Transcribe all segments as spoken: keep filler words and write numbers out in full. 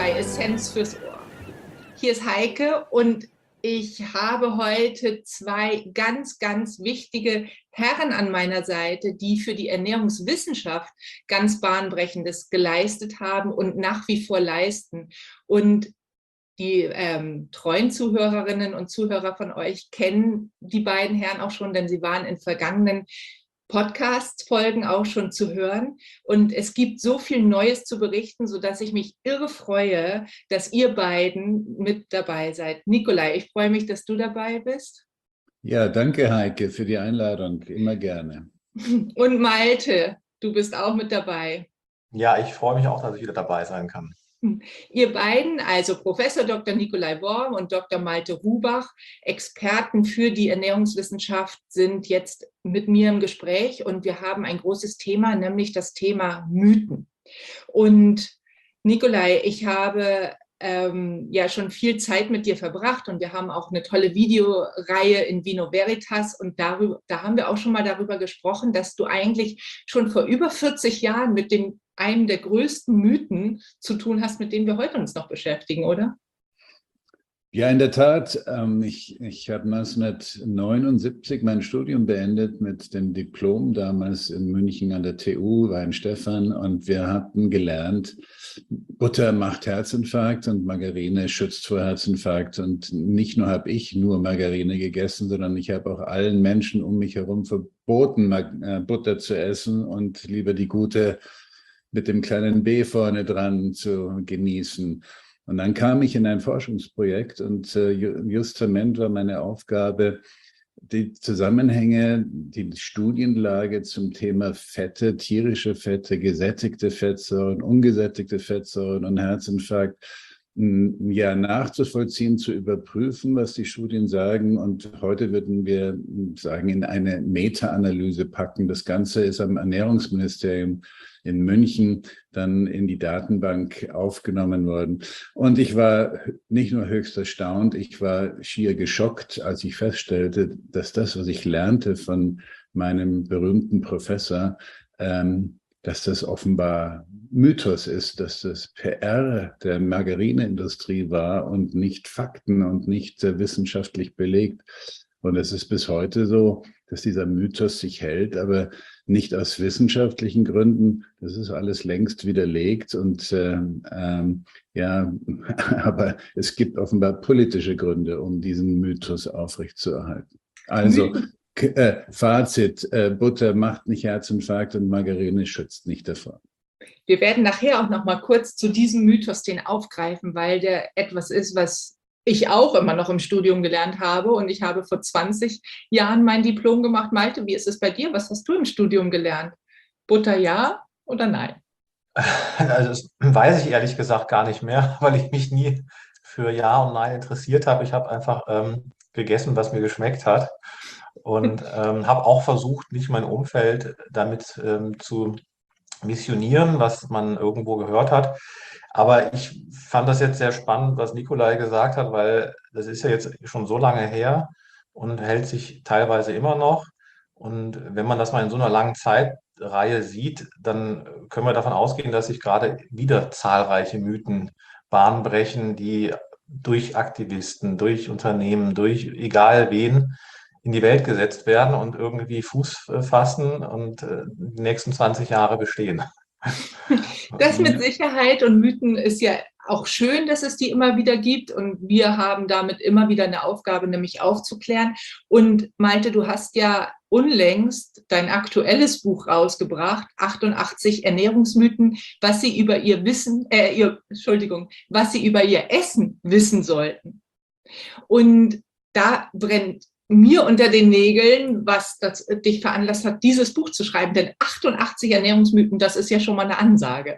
bei Essenz fürs Ohr. Hier ist Heike und ich habe heute zwei ganz, ganz wichtige Herren an meiner Seite, die für die Ernährungswissenschaft ganz Bahnbrechendes geleistet haben und nach wie vor leisten. Und die ähm, treuen Zuhörerinnen und Zuhörer von euch kennen die beiden Herren auch schon, denn sie waren in vergangenen Podcast-Folgen auch schon zu hören. Und es gibt so viel Neues zu berichten, sodass ich mich irre freue, dass ihr beiden mit dabei seid. Nikolai, ich freue mich, dass du dabei bist. Ja, danke Heike für die Einladung, immer gerne. Und Malte, du bist auch mit dabei. Ja, ich freue mich auch, dass ich wieder dabei sein kann. Ihr beiden, also Professor Doktor Nikolai Worm und Doktor Malte Rubach, Experten für die Ernährungswissenschaft, sind jetzt mit mir im Gespräch und wir haben ein großes Thema, nämlich das Thema Mythen. Und Nikolai, ich habe ähm, ja schon viel Zeit mit dir verbracht und wir haben auch eine tolle Videoreihe in Vino Veritas und darüber, da haben wir auch schon mal darüber gesprochen, dass du eigentlich schon vor über vierzig Jahren mit dem einem der größten Mythen zu tun hast, mit denen wir heute uns noch beschäftigen, oder? Ja, in der Tat. Ähm, ich ich habe neunzehnhundertneunundsiebzig mein Studium beendet mit dem Diplom, damals in München an der T U, Weinstefan, und wir hatten gelernt, Butter macht Herzinfarkt und Margarine schützt vor Herzinfarkt. Und nicht nur habe ich nur Margarine gegessen, sondern ich habe auch allen Menschen um mich herum verboten, Butter zu essen und lieber die gute mit dem kleinen B vorne dran zu genießen. Und dann kam ich in ein Forschungsprojekt und äh, justament war meine Aufgabe, die Zusammenhänge, die Studienlage zum Thema Fette, tierische Fette, gesättigte Fettsäuren, ungesättigte Fettsäuren und Herzinfarkt ja nachzuvollziehen, zu überprüfen, was die Studien sagen. Und heute würden wir sagen, in eine Meta-Analyse packen. Das Ganze ist am Ernährungsministerium in München dann in die Datenbank aufgenommen worden. Und ich war nicht nur höchst erstaunt, ich war schier geschockt, als ich feststellte, dass das, was ich lernte von meinem berühmten Professor, ähm, dass das offenbar Mythos ist, dass das P R der Margarineindustrie war und nicht Fakten und nicht äh, wissenschaftlich belegt. Und es ist bis heute so, dass dieser Mythos sich hält, aber nicht aus wissenschaftlichen Gründen. Das ist alles längst widerlegt. Und äh, ähm, ja, aber es gibt offenbar politische Gründe, um diesen Mythos aufrechtzuerhalten. Also äh, Fazit, äh, Butter macht nicht Herzinfarkt und Margarine schützt nicht davor. Wir werden nachher auch noch mal kurz zu diesem Mythos den aufgreifen, weil der etwas ist, was ich auch immer noch im Studium gelernt habe. Und ich habe vor zwanzig Jahren mein Diplom gemacht. Malte, wie ist es bei dir? Was hast du im Studium gelernt? Butter ja oder nein? Also das weiß ich ehrlich gesagt gar nicht mehr, weil ich mich nie für Ja und Nein interessiert habe. Ich habe einfach ähm, gegessen, was mir geschmeckt hat. Und ähm, habe auch versucht, nicht mein Umfeld damit ähm, zu missionieren, was man irgendwo gehört hat. Aber ich fand das jetzt sehr spannend, was Nikolai gesagt hat, weil das ist ja jetzt schon so lange her und hält sich teilweise immer noch. Und wenn man das mal in so einer langen Zeitreihe sieht, dann können wir davon ausgehen, dass sich gerade wieder zahlreiche Mythen Bahn brechen, die durch Aktivisten, durch Unternehmen, durch egal wen in die Welt gesetzt werden und irgendwie Fuß fassen und die nächsten zwanzig Jahre bestehen. Das mit Sicherheit, und Mythen ist ja auch schön, dass es die immer wieder gibt und wir haben damit immer wieder eine Aufgabe, nämlich aufzuklären. Und Malte, du hast ja unlängst dein aktuelles Buch rausgebracht, achtundachtzig Ernährungsmythen, was sie über ihr Wissen, äh, ihr, Entschuldigung, was sie über ihr Essen wissen sollten. Und da brennt mir unter den Nägeln, was das, dich veranlasst hat, dieses Buch zu schreiben. Denn achtundachtzig Ernährungsmythen, das ist ja schon mal eine Ansage.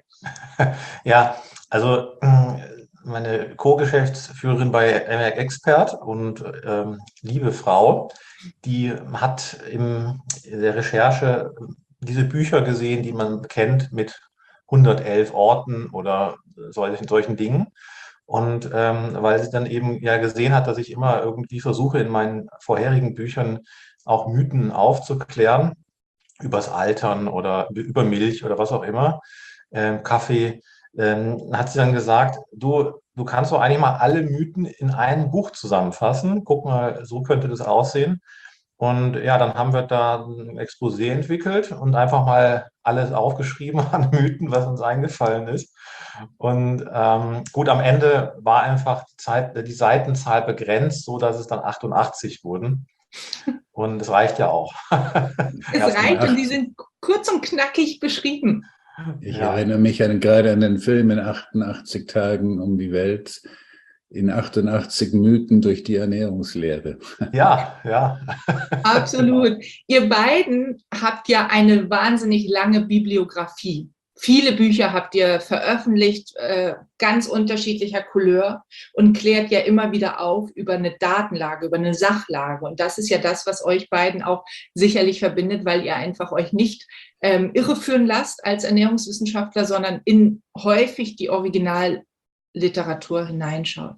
Ja, also meine Co-Geschäftsführerin bei M R Expert und ähm, liebe Frau, die hat in der Recherche diese Bücher gesehen, die man kennt mit hundertelf Orten oder solchen, solchen Dingen. Und ähm, weil sie dann eben ja gesehen hat, dass ich immer irgendwie versuche, in meinen vorherigen Büchern auch Mythen aufzuklären, übers Altern oder über Milch oder was auch immer, ähm, Kaffee, ähm, hat sie dann gesagt, du, du kannst doch eigentlich mal alle Mythen in ein Buch zusammenfassen. Guck mal, so könnte das aussehen. Und ja, dann haben wir da ein Exposé entwickelt und einfach mal alles aufgeschrieben an Mythen, was uns eingefallen ist. Und ähm, gut, am Ende war einfach die, Zeit, die Seitenzahl begrenzt, so dass es dann achtundachtzig wurden. Und es reicht ja auch. Es reicht und die sind kurz und knackig beschrieben. Ich Ja. erinnere mich an, gerade an den Film in achtundachtzig Tagen um die Welt, in achtundachtzig Mythen durch die Ernährungslehre. Ja, ja. Absolut. Ihr beiden habt ja eine wahnsinnig lange Bibliografie. Viele Bücher habt ihr veröffentlicht, äh, ganz unterschiedlicher Couleur und klärt ja immer wieder auf über eine Datenlage, über eine Sachlage. Und das ist ja das, was euch beiden auch sicherlich verbindet, weil ihr einfach euch nicht ähm, irreführen lasst als Ernährungswissenschaftler, sondern in häufig die Originalliteratur hineinschaut.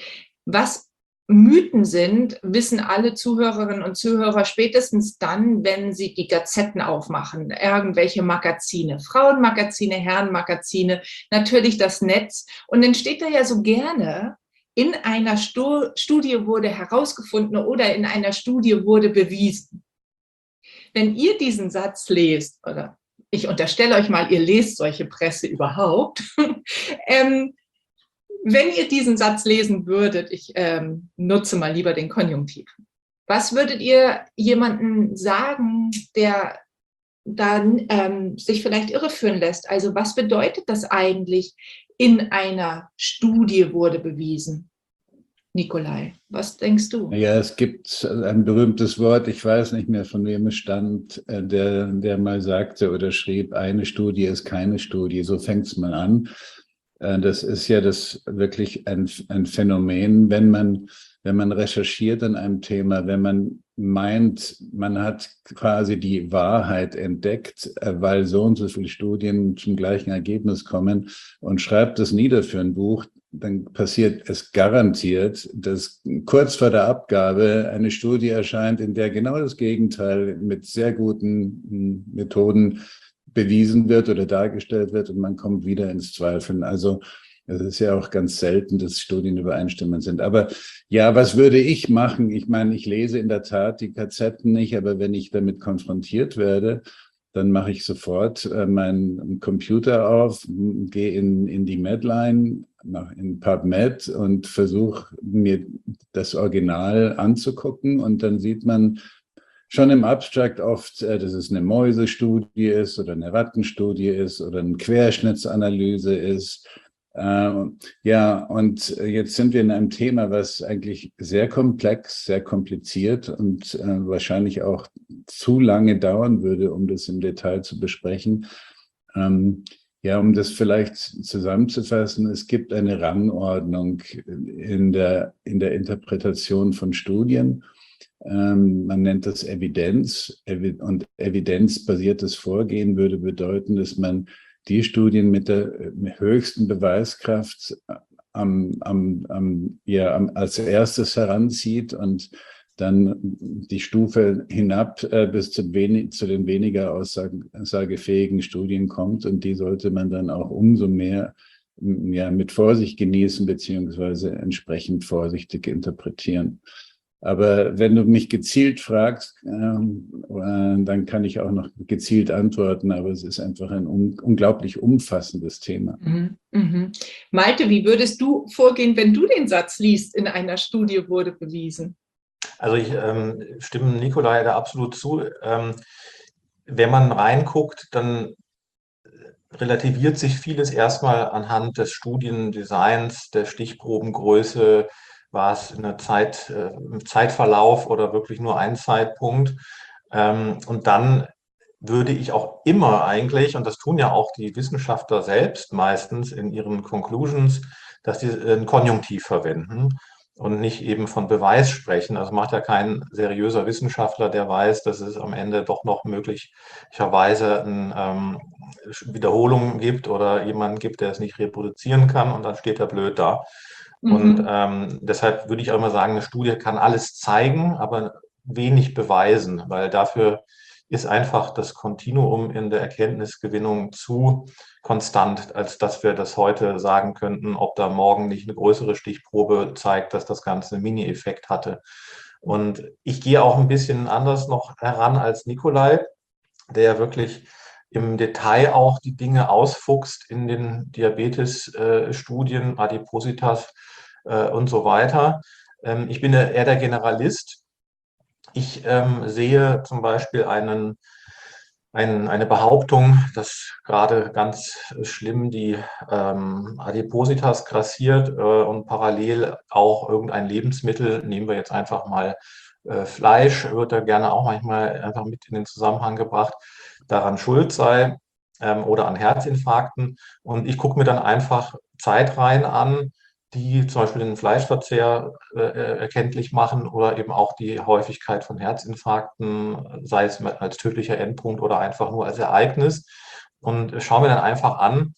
Was Mythen sind, wissen alle Zuhörerinnen und Zuhörer spätestens dann, wenn sie die Gazetten aufmachen, irgendwelche Magazine, Frauenmagazine, Herrenmagazine, natürlich das Netz. Und dann steht da ja so gerne, in einer Stu- Studie wurde herausgefunden oder in einer Studie wurde bewiesen. Wenn ihr diesen Satz lest, oder ich unterstelle euch mal, ihr lest solche Presse überhaupt, ähm, wenn ihr diesen Satz lesen würdet, ich ähm, nutze mal lieber den Konjunktiv, was würdet ihr jemandem sagen, der dann ähm, sich vielleicht irreführen lässt? Also was bedeutet das eigentlich, in einer Studie wurde bewiesen? Nikolai, was denkst du? Ja, es gibt ein berühmtes Wort, ich weiß nicht mehr, von wem es stammt, der, der mal sagte oder schrieb, eine Studie ist keine Studie. So fängt es mal an. Das ist ja das wirklich ein, ein Phänomen, wenn man, wenn man recherchiert an einem Thema, wenn man meint, man hat quasi die Wahrheit entdeckt, weil so und so viele Studien zum gleichen Ergebnis kommen und schreibt es nieder für ein Buch, dann passiert es garantiert, dass kurz vor der Abgabe eine Studie erscheint, in der genau das Gegenteil mit sehr guten Methoden bewiesen wird oder dargestellt wird und man kommt wieder ins Zweifeln. Also es ist ja auch ganz selten, dass Studien übereinstimmend sind. Aber ja, was würde ich machen? Ich meine, ich lese in der Tat die Gazetten nicht, aber wenn ich damit konfrontiert werde, dann mache ich sofort äh, meinen Computer auf, gehe in, in die Medline, in PubMed und versuche mir das Original anzugucken und dann sieht man schon im Abstract oft, dass es eine Mäusestudie ist oder eine Rattenstudie ist oder eine Querschnittsanalyse ist. Ja, und jetzt sind wir in einem Thema, was eigentlich sehr komplex, sehr kompliziert und wahrscheinlich auch zu lange dauern würde, um das im Detail zu besprechen. Ja, um das vielleicht zusammenzufassen, es gibt eine Rangordnung in der, in der Interpretation von Studien. Man nennt das Evidenz und evidenzbasiertes Vorgehen würde bedeuten, dass man die Studien mit der höchsten Beweiskraft am, am, am, ja, am, als erstes heranzieht und dann die Stufe hinab äh, bis zu, wenig, zu den weniger aussagefähigen Studien kommt und die sollte man dann auch umso mehr ja, mit Vorsicht genießen beziehungsweise entsprechend vorsichtig interpretieren. Aber wenn du mich gezielt fragst, ähm, äh, dann kann ich auch noch gezielt antworten, aber es ist einfach ein un unglaublich umfassendes Thema. Mhm, mhm. Malte, wie würdest du vorgehen, wenn du den Satz liest, in einer Studie wurde bewiesen? Also ich ähm, stimme Nikolai da absolut zu. Ähm, wenn man reinguckt, dann relativiert sich vieles erstmal anhand des Studiendesigns, der Stichprobengröße, war es eine Zeit, äh, im Zeitverlauf oder wirklich nur ein Zeitpunkt. Ähm, und dann würde ich auch immer eigentlich, und das tun ja auch die Wissenschaftler selbst meistens in ihren Conclusions, dass die ein Konjunktiv verwenden und nicht eben von Beweis sprechen. Also macht ja kein seriöser Wissenschaftler, der weiß, dass es am Ende doch noch möglicherweise eine ähm, Wiederholung gibt oder jemanden gibt, der es nicht reproduzieren kann und dann steht er blöd da. Mhm. Und ähm, deshalb würde ich auch immer sagen, eine Studie kann alles zeigen, aber wenig beweisen, weil dafür ist einfach das Kontinuum in der Erkenntnisgewinnung zu konstant, als dass wir das heute sagen könnten, ob da morgen nicht eine größere Stichprobe zeigt, dass das Ganze einen Mini-Effekt hatte. Und ich gehe auch ein bisschen anders noch heran als Nikolai, der wirklich im Detail auch die Dinge ausfuchst in den Diabetes-Studien, Adipositas äh, und so weiter. Ähm, ich bin eher der Generalist. Ich ähm, sehe zum Beispiel einen, einen, eine Behauptung, dass gerade ganz schlimm die ähm, Adipositas grassiert äh, und parallel auch irgendein Lebensmittel, nehmen wir jetzt einfach mal äh, Fleisch, wird da gerne auch manchmal einfach mit in den Zusammenhang gebracht, daran schuld sei ähm, oder an Herzinfarkten. Und ich gucke mir dann einfach Zeitreihen an, die zum Beispiel den Fleischverzehr äh, erkenntlich machen oder eben auch die Häufigkeit von Herzinfarkten, sei es als tödlicher Endpunkt oder einfach nur als Ereignis. Und schaue mir dann einfach an,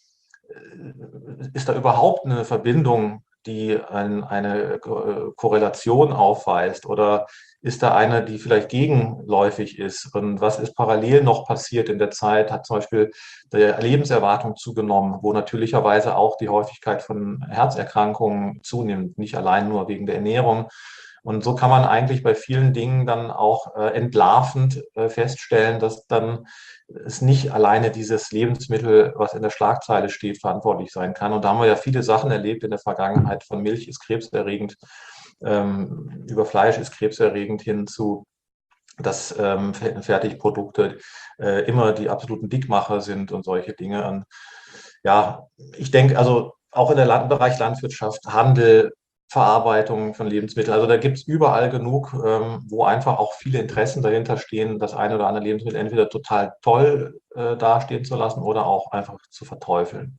ist da überhaupt eine Verbindung, die ein, eine Korrelation aufweist, oder ist da eine, die vielleicht gegenläufig ist? Und was ist parallel noch passiert in der Zeit? Hat zum Beispiel die Lebenserwartung zugenommen, wo natürlicherweise auch die Häufigkeit von Herzerkrankungen zunimmt, nicht allein nur wegen der Ernährung. Und so kann man eigentlich bei vielen Dingen dann auch äh, entlarvend äh, feststellen, dass dann es nicht alleine dieses Lebensmittel, was in der Schlagzeile steht, verantwortlich sein kann. Und da haben wir ja viele Sachen erlebt in der Vergangenheit. Von Milch ist krebserregend, ähm, über Fleisch ist krebserregend hin zu, dass ähm, Fertigprodukte äh, immer die absoluten Dickmacher sind und solche Dinge. Und ja, ich denke, also auch in der Land Bereich Landwirtschaft, Handel, Verarbeitung von Lebensmitteln. Also da gibt es überall genug, ähm, wo einfach auch viele Interessen dahinter stehen, das eine oder andere Lebensmittel entweder total toll äh, dastehen zu lassen oder auch einfach zu verteufeln.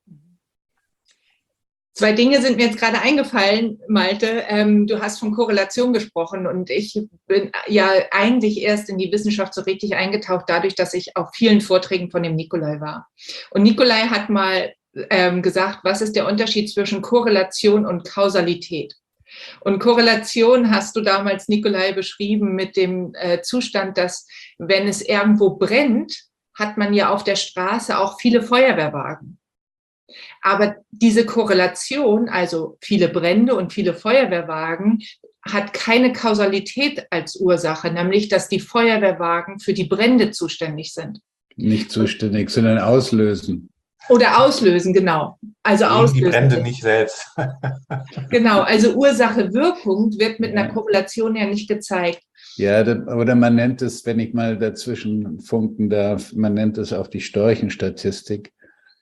Zwei Dinge sind mir jetzt gerade eingefallen, Malte. Ähm, du hast von Korrelation gesprochen und ich bin ja eigentlich erst in die Wissenschaft so richtig eingetaucht, dadurch, dass ich auf vielen Vorträgen von dem Nikolai war. Und Nikolai hat mal ähm, gesagt, was ist der Unterschied zwischen Korrelation und Kausalität? Und Korrelation hast du damals, Nikolai, beschrieben mit dem äh, Zustand, dass wenn es irgendwo brennt, hat man ja auf der Straße auch viele Feuerwehrwagen. Aber diese Korrelation, also viele Brände und viele Feuerwehrwagen, hat keine Kausalität als Ursache, nämlich dass die Feuerwehrwagen für die Brände zuständig sind. Nicht zuständig, sondern auslösen. Oder auslösen, genau. Also Gegen auslösen. die Brände nicht selbst. Genau, also Ursache-Wirkung wird mit Ja. einer Korrelation ja nicht gezeigt. Ja, oder man nennt es, wenn ich mal dazwischen funken darf, man nennt es auch die Storchenstatistik.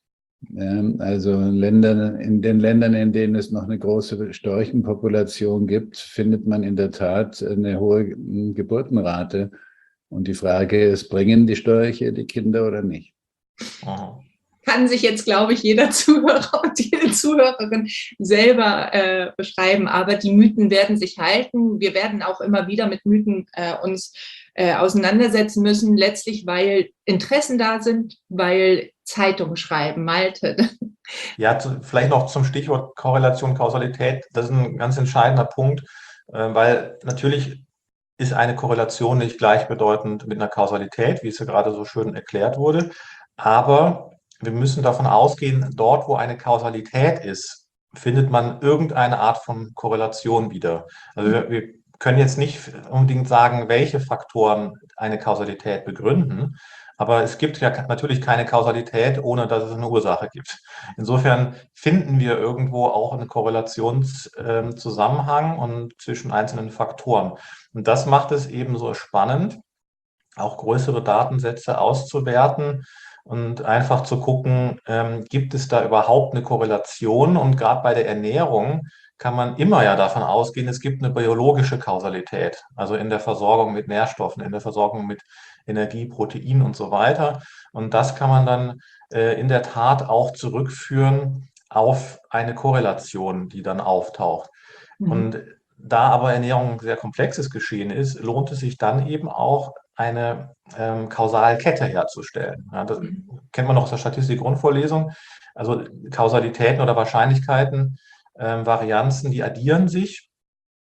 Ja, also Länder, in den Ländern, in denen es noch eine große Storchenpopulation gibt, findet man in der Tat eine hohe Geburtenrate. Und die Frage ist, bringen die Störche die Kinder oder nicht? Aha. Kann sich jetzt, glaube ich, jeder Zuhörer und jede Zuhörerin selber äh, beschreiben. Aber die Mythen werden sich halten. Wir werden auch immer wieder mit Mythen äh, uns äh, auseinandersetzen müssen, letztlich, weil Interessen da sind, weil Zeitungen schreiben. Malte. Ja, zu, vielleicht noch zum Stichwort Korrelation, Kausalität. Das ist ein ganz entscheidender Punkt, äh, weil natürlich ist eine Korrelation nicht gleichbedeutend mit einer Kausalität, wie es ja gerade so schön erklärt wurde. Aber wir müssen davon ausgehen, dort, wo eine Kausalität ist, findet man irgendeine Art von Korrelation wieder. Also wir, wir können jetzt nicht unbedingt sagen, welche Faktoren eine Kausalität begründen, aber es gibt ja natürlich keine Kausalität, ohne dass es eine Ursache gibt. Insofern finden wir irgendwo auch einen Korrelationszusammenhang und zwischen einzelnen Faktoren. Und das macht es eben so spannend, auch größere Datensätze auszuwerten und einfach zu gucken, ähm, gibt es da überhaupt eine Korrelation? Und gerade bei der Ernährung kann man immer ja davon ausgehen, es gibt eine biologische Kausalität, also in der Versorgung mit Nährstoffen, in der Versorgung mit Energie, Protein und so weiter. Und das kann man dann äh, in der Tat auch zurückführen auf eine Korrelation, die dann auftaucht. Mhm. Und da aber Ernährung ein sehr komplexes Geschehen ist, lohnt es sich dann eben auch, eine ähm, Kausalkette herzustellen. Ja, das kennt man noch aus der Statistik-Grundvorlesung. Also Kausalitäten oder Wahrscheinlichkeiten, ähm, Varianzen, die addieren sich.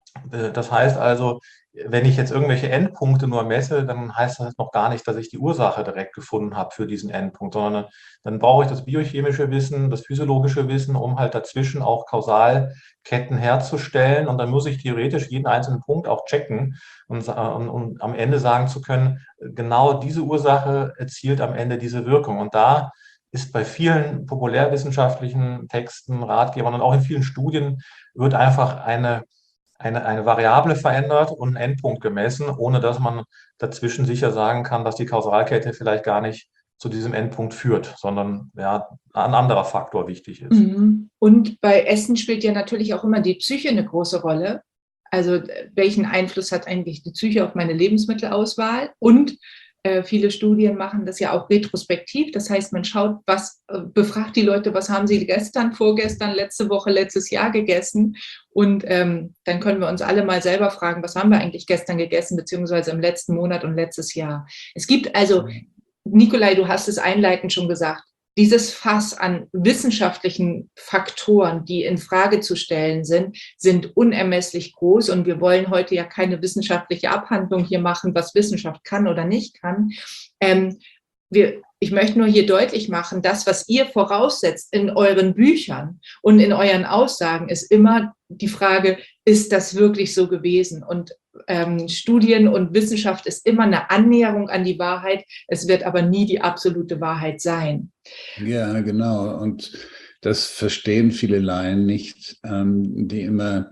Das heißt also, wenn ich jetzt irgendwelche Endpunkte nur messe, dann heißt das noch gar nicht, dass ich die Ursache direkt gefunden habe für diesen Endpunkt, sondern dann brauche ich das biochemische Wissen, das physiologische Wissen, um halt dazwischen auch Kausalketten herzustellen. Und dann muss ich theoretisch jeden einzelnen Punkt auch checken und, und, und am Ende sagen zu können, genau diese Ursache erzielt am Ende diese Wirkung. Und da ist bei vielen populärwissenschaftlichen Texten, Ratgebern und auch in vielen Studien wird einfach eine Eine, eine Variable verändert und einen Endpunkt gemessen, ohne dass man dazwischen sicher sagen kann, dass die Kausalkette vielleicht gar nicht zu diesem Endpunkt führt, sondern ja, ein anderer Faktor wichtig ist. Mhm. Und bei Essen spielt ja natürlich auch immer die Psyche eine große Rolle. Also welchen Einfluss hat eigentlich die Psyche auf meine Lebensmittelauswahl? Und äh, viele Studien machen das ja auch retrospektiv. Das heißt, man schaut, was äh, befragt die Leute, was haben sie gestern, vorgestern, letzte Woche, letztes Jahr gegessen? Und ähm, dann können wir uns alle mal selber fragen, was haben wir eigentlich gestern gegessen, beziehungsweise im letzten Monat und letztes Jahr. Es gibt also, Nikolai, du hast es einleitend schon gesagt, dieses Fass an wissenschaftlichen Faktoren, die in Frage zu stellen sind, sind unermesslich groß. Und wir wollen heute ja keine wissenschaftliche Abhandlung hier machen, was Wissenschaft kann oder nicht kann. Ähm, wir, ich möchte nur hier deutlich machen, das, was ihr voraussetzt in euren Büchern und in euren Aussagen, ist immer die Frage, ist das wirklich so gewesen? Und ähm, Studien und Wissenschaft ist immer eine Annäherung an die Wahrheit. Es wird aber nie die absolute Wahrheit sein. Ja, genau. Und das verstehen viele Laien nicht, ähm, die immer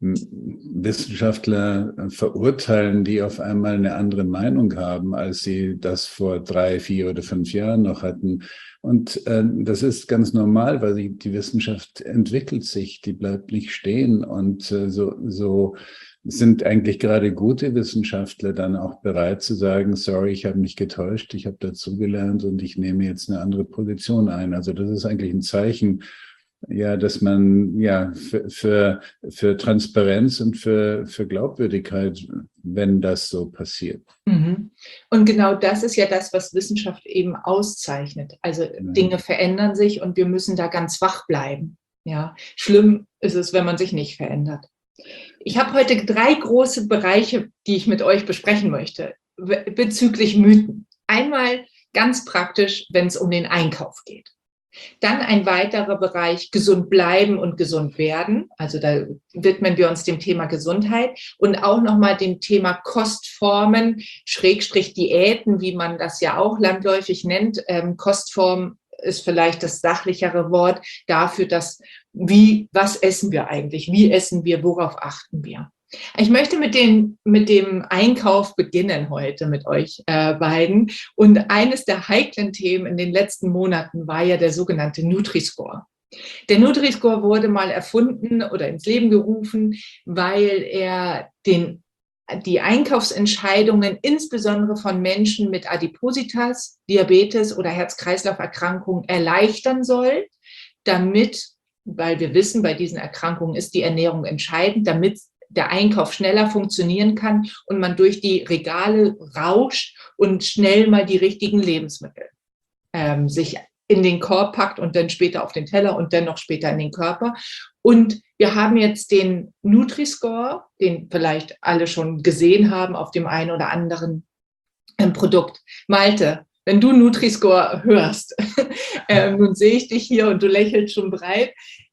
Wissenschaftler verurteilen, die auf einmal eine andere Meinung haben, als sie das vor drei, vier oder fünf Jahren noch hatten. Und äh, das ist ganz normal, weil die, die Wissenschaft entwickelt sich, die bleibt nicht stehen. Und äh, so, so sind eigentlich gerade gute Wissenschaftler dann auch bereit zu sagen, sorry, ich habe mich getäuscht, ich habe dazugelernt und ich nehme jetzt eine andere Position ein. Also das ist eigentlich ein Zeichen, ja, dass man ja für, für, für Transparenz und für, für Glaubwürdigkeit, wenn das so passiert. Mhm. Und genau das ist ja das, was Wissenschaft eben auszeichnet. Also ja. Dinge verändern sich und wir müssen da ganz wach bleiben. Ja, schlimm ist es, wenn man sich nicht verändert. Ich habe heute drei große Bereiche, die ich mit euch besprechen möchte, bezüglich Mythen. Einmal ganz praktisch, wenn es um den Einkauf geht. Dann ein weiterer Bereich, gesund bleiben und gesund werden. Also da widmen wir uns dem Thema Gesundheit und auch nochmal dem Thema Kostformen, Schrägstrich Diäten, wie man das ja auch landläufig nennt. Ähm, Kostform ist vielleicht das sachlichere Wort dafür, dass wie, was essen wir eigentlich? Wie essen wir? Worauf achten wir? Ich möchte mit, den, mit dem Einkauf beginnen heute mit euch äh, beiden. Und eines der heiklen Themen in den letzten Monaten war ja der sogenannte Nutri-Score. Der Nutri-Score wurde mal erfunden oder ins Leben gerufen, weil er den, die Einkaufsentscheidungen insbesondere von Menschen mit Adipositas, Diabetes oder Herz-Kreislauf-Erkrankungen erleichtern soll, damit, weil wir wissen, bei diesen Erkrankungen ist die Ernährung entscheidend, damit der Einkauf schneller funktionieren kann und man durch die Regale rauscht und schnell mal die richtigen Lebensmittel ähm, sich in den Korb packt und dann später auf den Teller und dann noch später in den Körper. Und wir haben jetzt den Nutri-Score, den vielleicht alle schon gesehen haben auf dem einen oder anderen ähm, Produkt. Malte, wenn du Nutri-Score hörst, ähm, nun sehe ich dich hier und du lächelst schon breit.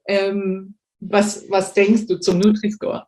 Ähm, Was, was denkst du zum Nutri-Score?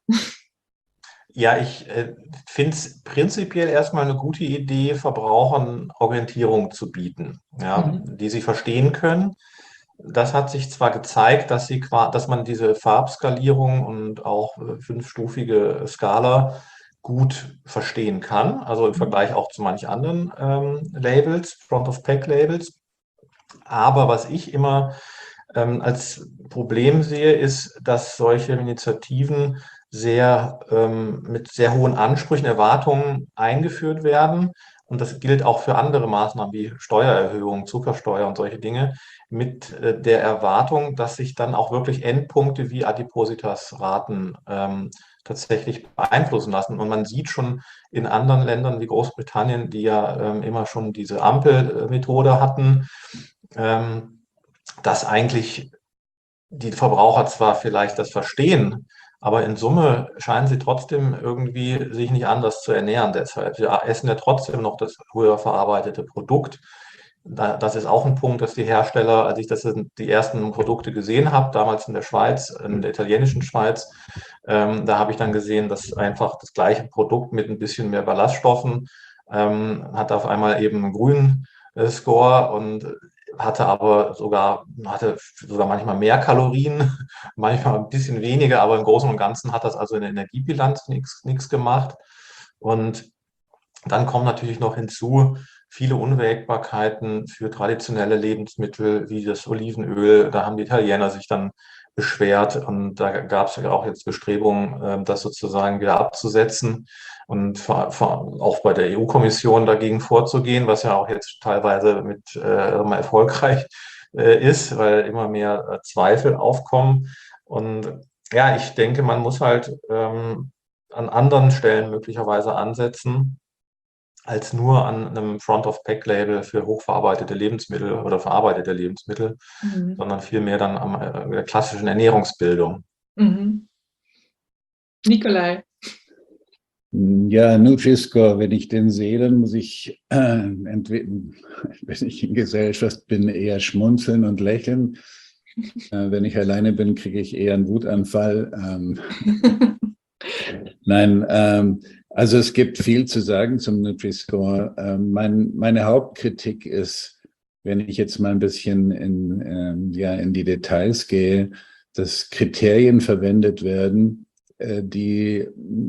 Ja, ich äh, finde es prinzipiell erstmal eine gute Idee, Verbrauchern Orientierung zu bieten, ja, Mhm. die sie verstehen können. Das hat sich zwar gezeigt, dass, sie, dass man diese Farbskalierung und auch äh, fünfstufige Skala gut verstehen kann, also im Vergleich auch zu manch anderen ähm, Labels, Front-of-Pack-Labels. Aber was ich immer ähm, als Problem sehe, ist, dass solche Initiativen sehr ähm, mit sehr hohen Ansprüchen, Erwartungen eingeführt werden. Und das gilt auch für andere Maßnahmen wie Steuererhöhungen, Zuckersteuer und solche Dinge, mit äh, der Erwartung, dass sich dann auch wirklich Endpunkte wie Adipositas-Raten ähm, tatsächlich beeinflussen lassen. Und man sieht schon in anderen Ländern wie Großbritannien, die ja ähm, immer schon diese Ampelmethode hatten, ähm, dass eigentlich die Verbraucher zwar vielleicht das verstehen, Aber in Summe scheinen sie trotzdem irgendwie sich nicht anders zu ernähren derzeit. Wir essen ja trotzdem noch das höher verarbeitete Produkt. Das ist auch ein Punkt, dass die Hersteller, als ich das die ersten Produkte gesehen habe, damals in der Schweiz, in der italienischen Schweiz, ähm, da habe ich dann gesehen, dass einfach das gleiche Produkt mit ein bisschen mehr Ballaststoffen ähm, hat auf einmal eben einen grünen äh, Score und hatte aber sogar, hatte sogar manchmal mehr Kalorien, manchmal ein bisschen weniger, aber im Großen und Ganzen hat das also in der Energiebilanz nichts gemacht. Und dann kommen natürlich noch hinzu viele Unwägbarkeiten für traditionelle Lebensmittel wie das Olivenöl. Da haben die Italiener sich dann beschwert und da gab es ja auch jetzt Bestrebungen, das sozusagen wieder abzusetzen und auch bei der E U-Kommission dagegen vorzugehen, was ja auch jetzt teilweise mit äh, immer erfolgreich äh, ist, weil immer mehr äh, Zweifel aufkommen. Und ja, ich denke, man muss halt ähm, an anderen Stellen möglicherweise ansetzen, als nur an einem Front-of-Pack-Label für hochverarbeitete Lebensmittel oder verarbeitete Lebensmittel, mhm. sondern vielmehr dann an der klassischen Ernährungsbildung. Mhm. Nikolai. Ja, Nutri-Score, wenn ich den sehe, dann muss ich, äh, entweder, wenn ich in Gesellschaft bin, eher schmunzeln und lächeln. Äh, wenn ich alleine bin, kriege ich eher einen Wutanfall. Ähm, Nein, ähm, also es gibt viel zu sagen zum Nutri-Score. Ähm, mein, meine Hauptkritik ist, wenn ich jetzt mal ein bisschen in, ähm, ja, in die Details gehe, dass Kriterien verwendet werden, äh, die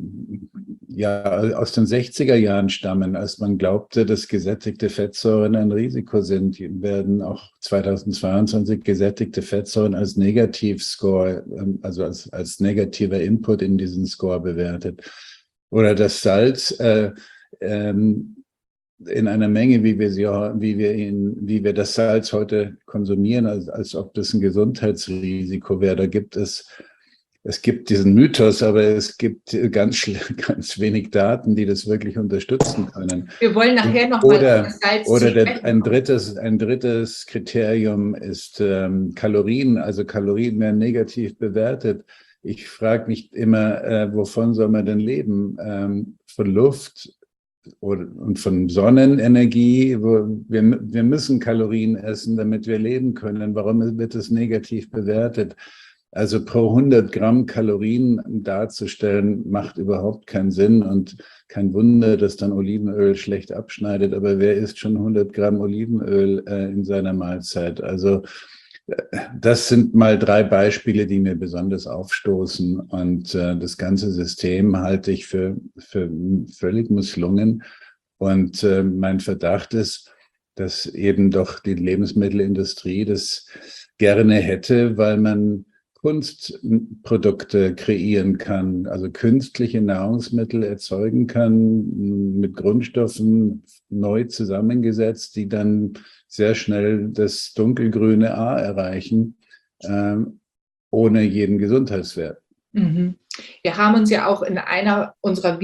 ja aus den sechziger Jahren stammen, als man glaubte, dass gesättigte Fettsäuren ein Risiko sind. Die werden auch zweitausendzweiundzwanzig gesättigte Fettsäuren als Negativscore, also als, als negativer Input in diesen Score bewertet. Oder das Salz äh, ähm, in einer Menge, wie wir, sie, wie, wir ihn, wie wir das Salz heute konsumieren, als, als ob das ein Gesundheitsrisiko wäre. Da gibt es Es gibt diesen Mythos, aber es gibt ganz, ganz wenig Daten, die das wirklich unterstützen können. Wir wollen nachher noch mal oder, das Salz oder der, ein drittes, ein drittes Kriterium ist ähm, Kalorien. Also Kalorien werden negativ bewertet. Ich frage mich immer, äh, wovon soll man denn leben? Ähm, von Luft oder, und von Sonnenenergie. Wo, wir, wir müssen Kalorien essen, damit wir leben können. Warum wird es negativ bewertet? Also pro hundert Gramm Kalorien darzustellen, macht überhaupt keinen Sinn und kein Wunder, dass dann Olivenöl schlecht abschneidet. Aber wer isst schon hundert Gramm Olivenöl äh, in seiner Mahlzeit? Also äh, das sind mal drei Beispiele, die mir besonders aufstoßen. Und äh, das ganze System halte ich für, für völlig misslungen. Und äh, mein Verdacht ist, dass eben doch die Lebensmittelindustrie das gerne hätte, weil man Kunstprodukte kreieren kann, also künstliche Nahrungsmittel erzeugen kann, mit Grundstoffen neu zusammengesetzt, die dann sehr schnell das dunkelgrüne A erreichen, äh, ohne jeden Gesundheitswert. Mhm. Wir haben uns ja auch in einer unserer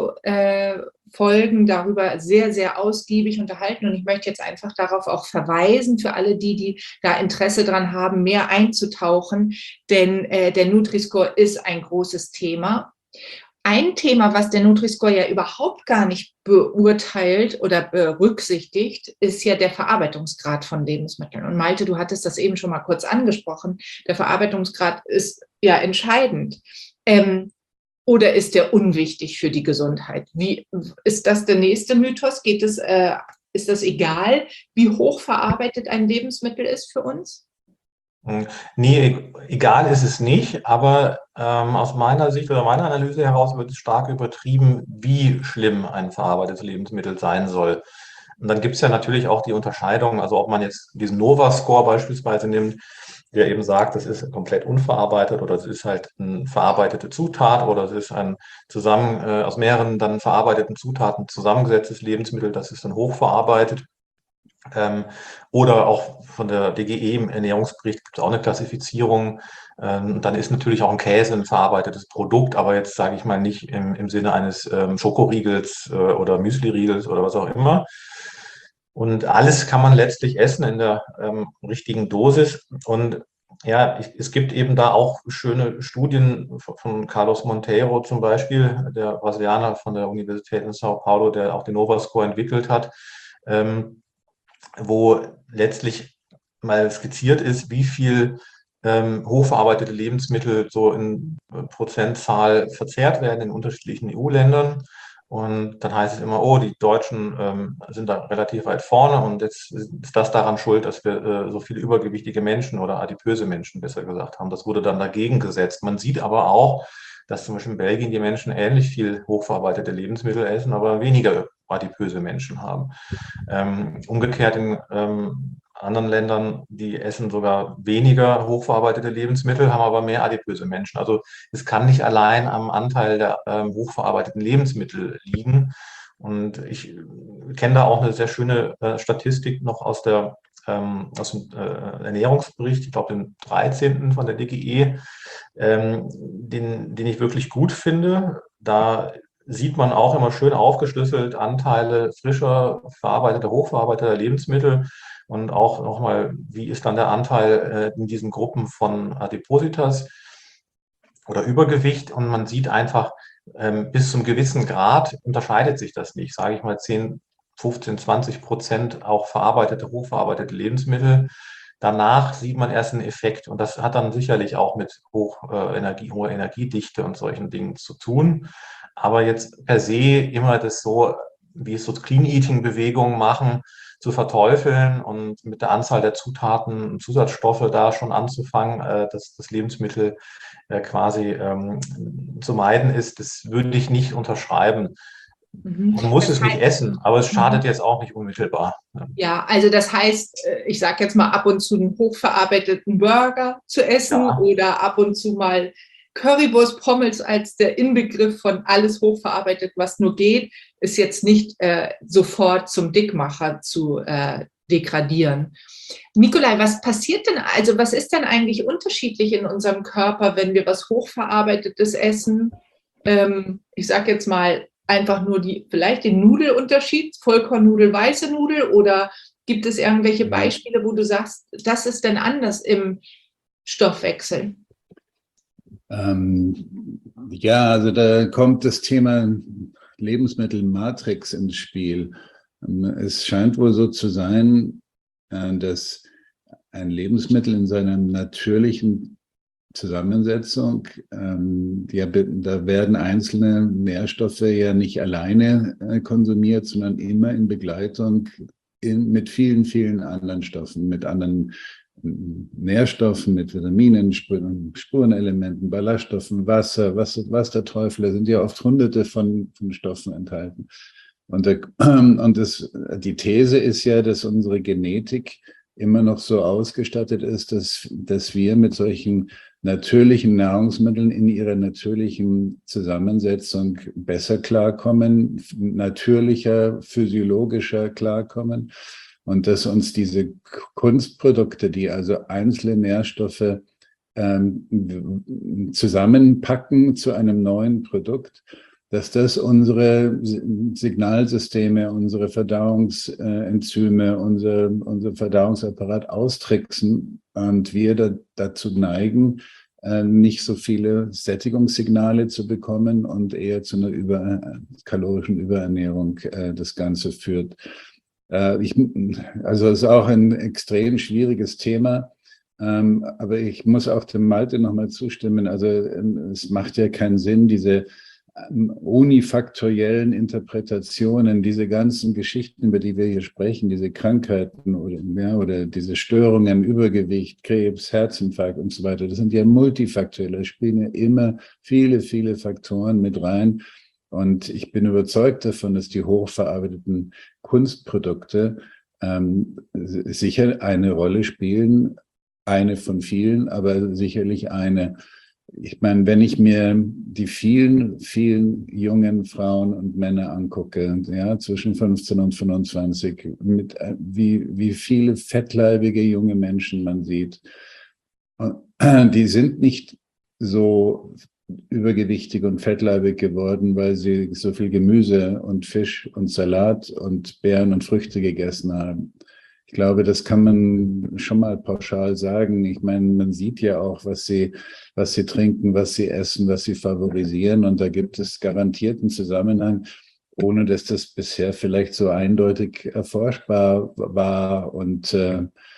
Videofolgen darüber sehr, sehr ausgiebig unterhalten und ich möchte jetzt einfach darauf auch verweisen, für alle die, die da Interesse dran haben, mehr einzutauchen, denn äh, der Nutri-Score ist ein großes Thema. Ein Thema, was der Nutri-Score ja überhaupt gar nicht beurteilt oder berücksichtigt, ist ja der Verarbeitungsgrad von Lebensmitteln. Und Malte, du hattest das eben schon mal kurz angesprochen. Der Verarbeitungsgrad ist ja entscheidend. Ähm, oder ist der unwichtig für die Gesundheit? Wie ist das der nächste Mythos? Geht es, äh, ist das egal, wie hoch verarbeitet ein Lebensmittel ist für uns? Nee, egal ist es nicht, aber ähm, aus meiner Sicht oder meiner Analyse heraus wird es stark übertrieben, wie schlimm ein verarbeitetes Lebensmittel sein soll. Und dann gibt es ja natürlich auch die Unterscheidung, also ob man jetzt diesen Nova-Score beispielsweise nimmt, der eben sagt, das ist komplett unverarbeitet oder es ist halt eine verarbeitete Zutat oder es ist ein zusammen äh, aus mehreren dann verarbeiteten Zutaten zusammengesetztes Lebensmittel, das ist dann hochverarbeitet. Ähm, oder auch von der D G E im Ernährungsbericht gibt es auch eine Klassifizierung. Ähm, dann ist natürlich auch ein Käse ein verarbeitetes Produkt, aber jetzt sage ich mal nicht im, im Sinne eines ähm, Schokoriegels äh, oder Müsliriegels oder was auch immer. Und alles kann man letztlich essen in der ähm, richtigen Dosis. Und ja, ich, es gibt eben da auch schöne Studien von, von Carlos Monteiro zum Beispiel, der Brasilianer von der Universität in Sao Paulo, der auch den Nova-Score entwickelt hat, ähm, wo letztlich mal skizziert ist, wie viel ähm, hochverarbeitete Lebensmittel so in Prozentzahl verzehrt werden in unterschiedlichen E U-Ländern. Und dann heißt es immer, oh, die Deutschen ähm, sind da relativ weit vorne und jetzt ist das daran schuld, dass wir äh, so viele übergewichtige Menschen oder adipöse Menschen, besser gesagt, haben. Das wurde dann dagegen gesetzt. Man sieht aber auch, dass zum Beispiel in Belgien die Menschen ähnlich viel hochverarbeitete Lebensmittel essen, aber weniger adipöse Menschen haben. Ähm, umgekehrt in ähm, anderen Ländern, die essen sogar weniger hochverarbeitete Lebensmittel, haben aber mehr adipöse Menschen. Also es kann nicht allein am Anteil der ähm, hochverarbeiteten Lebensmittel liegen. Und ich kenne da auch eine sehr schöne äh, Statistik noch aus der ähm, aus dem äh, Ernährungsbericht, ich glaube den dreizehnten von der D G E, ähm, den, den ich wirklich gut finde. Da sieht man auch immer schön aufgeschlüsselt Anteile frischer, verarbeiteter, hochverarbeiteter Lebensmittel und auch nochmal, wie ist dann der Anteil äh, in diesen Gruppen von Adipositas oder Übergewicht. Und man sieht einfach, ähm, bis zum gewissen Grad unterscheidet sich das nicht. Sage ich mal zehn, fünfzehn, zwanzig Prozent auch verarbeitete, hochverarbeitete Lebensmittel. Danach sieht man erst einen Effekt und das hat dann sicherlich auch mit hoch, äh, Energie, hoher Energiedichte und solchen Dingen zu tun. Aber jetzt per se immer das so, wie es so Clean-Eating-Bewegungen machen, zu verteufeln und mit der Anzahl der Zutaten und Zusatzstoffe da schon anzufangen, äh, dass das Lebensmittel äh, quasi ähm, zu meiden ist, das würde ich nicht unterschreiben. Mhm. Man muss Das es nicht heißt, essen, aber es schadet mhm. jetzt auch nicht unmittelbar. Ja, also das heißt, ich sage jetzt mal ab und zu einen hochverarbeiteten Burger zu essen Ja. oder ab und zu mal Currywurst Pommes als der Inbegriff von alles hochverarbeitet, was nur geht, ist jetzt nicht äh, sofort zum Dickmacher zu äh, degradieren. Nikolai, was passiert denn, also was ist denn eigentlich unterschiedlich in unserem Körper, wenn wir was Hochverarbeitetes essen? Ähm, ich sage jetzt mal einfach nur die, vielleicht den Nudelunterschied, Vollkornnudel, weiße Nudel, oder gibt es irgendwelche Beispiele, wo du sagst, das ist denn anders im Stoffwechsel? Ähm, ja, also da kommt das Thema Lebensmittelmatrix ins Spiel. Es scheint wohl so zu sein, dass ein Lebensmittel in seiner natürlichen Zusammensetzung, ähm, die, da werden einzelne Nährstoffe ja nicht alleine äh, konsumiert, sondern immer in Begleitung in, mit vielen, vielen anderen Stoffen, mit anderen Nährstoffen, mit Vitaminen, Spurenelementen, Ballaststoffen, Wasser, was, was der Teufel, da sind ja oft hunderte von, von Stoffen enthalten. Und, der, und das, die These ist ja, dass unsere Genetik immer noch so ausgestattet ist, dass, dass wir mit solchen natürlichen Nahrungsmitteln in ihrer natürlichen Zusammensetzung besser klarkommen, natürlicher, physiologischer klarkommen. Und dass uns diese Kunstprodukte, die also einzelne Nährstoffe ähm, zusammenpacken zu einem neuen Produkt, dass das unsere Signalsysteme, unsere Verdauungsenzyme, unser, unser Verdauungsapparat austricksen und wir da, dazu neigen, nicht so viele Sättigungssignale zu bekommen und eher zu einer über, kalorischen Überernährung das Ganze führt. Ich, also es ist auch ein extrem schwieriges Thema. Ähm, aber ich muss auch dem Malte nochmal zustimmen. Also ähm, es macht ja keinen Sinn, diese ähm, unifaktoriellen Interpretationen, diese ganzen Geschichten, über die wir hier sprechen, diese Krankheiten oder, ja, oder diese Störungen, Übergewicht, Krebs, Herzinfarkt und so weiter, das sind ja multifaktoriell. Da spielen ja immer viele, viele Faktoren mit rein. Und ich bin überzeugt davon, dass die hochverarbeiteten Kunstprodukte ähm, sicher eine Rolle spielen, eine von vielen, aber sicherlich eine. Ich meine, wenn ich mir die vielen, vielen jungen Frauen und Männer angucke, ja, zwischen fünfzehn und fünfundzwanzig, mit, wie, wie viele fettleibige junge Menschen man sieht, die sind nicht so übergewichtig und fettleibig geworden, weil sie so viel Gemüse und Fisch und Salat und Beeren und Früchte gegessen haben. Ich glaube, das kann man schon mal pauschal sagen. Ich meine, man sieht ja auch, was sie, was sie trinken, was sie essen, was sie favorisieren. Und da gibt es garantiert einen Zusammenhang, ohne dass das bisher vielleicht so eindeutig erforschbar war. Und äh,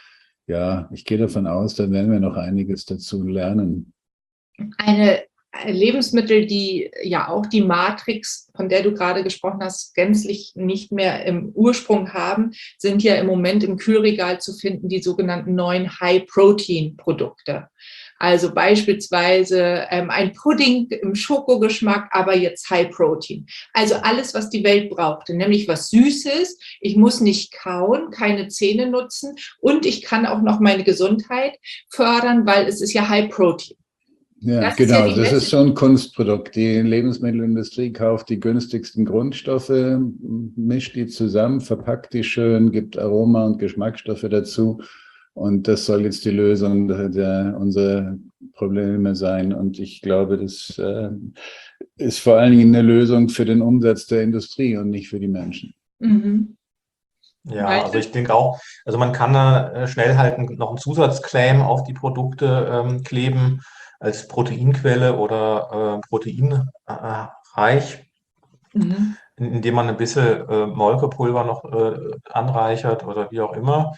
ja, ich gehe davon aus, da werden wir noch einiges dazu lernen. Eine Lebensmittel, die ja auch die Matrix, von der du gerade gesprochen hast, gänzlich nicht mehr im Ursprung haben, sind ja im Moment im Kühlregal zu finden, die sogenannten neuen High-Protein-Produkte. Also beispielsweise ähm, ein Pudding im Schokogeschmack, aber jetzt High Protein. Also alles, was die Welt brauchte, nämlich was Süßes. Ich muss nicht kauen, keine Zähne nutzen und ich kann auch noch meine Gesundheit fördern, weil es ist ja High Protein. Ja, das genau, ist ja das ist so ein Kunstprodukt. Die Lebensmittelindustrie kauft die günstigsten Grundstoffe, mischt die zusammen, verpackt die schön, gibt Aroma und Geschmacksstoffe dazu. Und das soll jetzt die Lösung der, der, unserer Probleme sein. Und ich glaube, das äh, ist vor allen Dingen eine Lösung für den Umsatz der Industrie und nicht für die Menschen. Mhm. Ja, also ich denke auch, also man kann da schnell halt noch einen Zusatzclaim auf die Produkte ähm, kleben, als Proteinquelle oder äh, proteinreich, Mhm. indem man ein bisschen äh, Molkepulver noch äh, anreichert oder wie auch immer.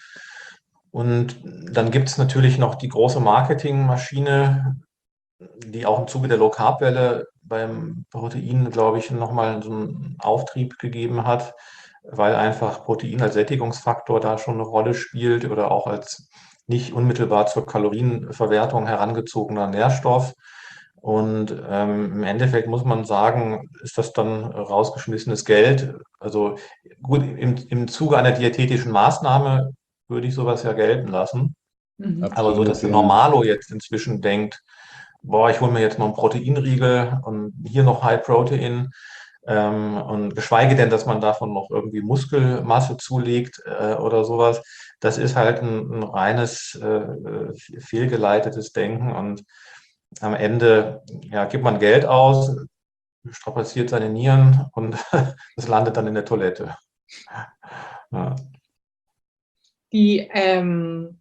Und dann gibt es natürlich noch die große Marketingmaschine, die auch im Zuge der Low-Carb-Welle beim Protein, glaube ich, nochmal so einen Auftrieb gegeben hat, weil einfach Protein als Sättigungsfaktor da schon eine Rolle spielt oder auch als nicht unmittelbar zur Kalorienverwertung herangezogener Nährstoff. Und ähm, im Endeffekt muss man sagen, ist das dann rausgeschmissenes Geld. Also gut, im, im Zuge einer diätetischen Maßnahme würde ich sowas ja gelten lassen. Mhm. Aber so, dass der ja. Normalo jetzt inzwischen denkt, boah, ich hole mir jetzt noch einen Proteinriegel und hier noch High Protein. Ähm, und geschweige denn, dass man davon noch irgendwie Muskelmasse zulegt äh, oder sowas. Das ist halt ein, ein reines äh, fehlgeleitetes Denken und am Ende ja, gibt man Geld aus, strapaziert seine Nieren und es landet dann in der Toilette. Ja. Die ähm,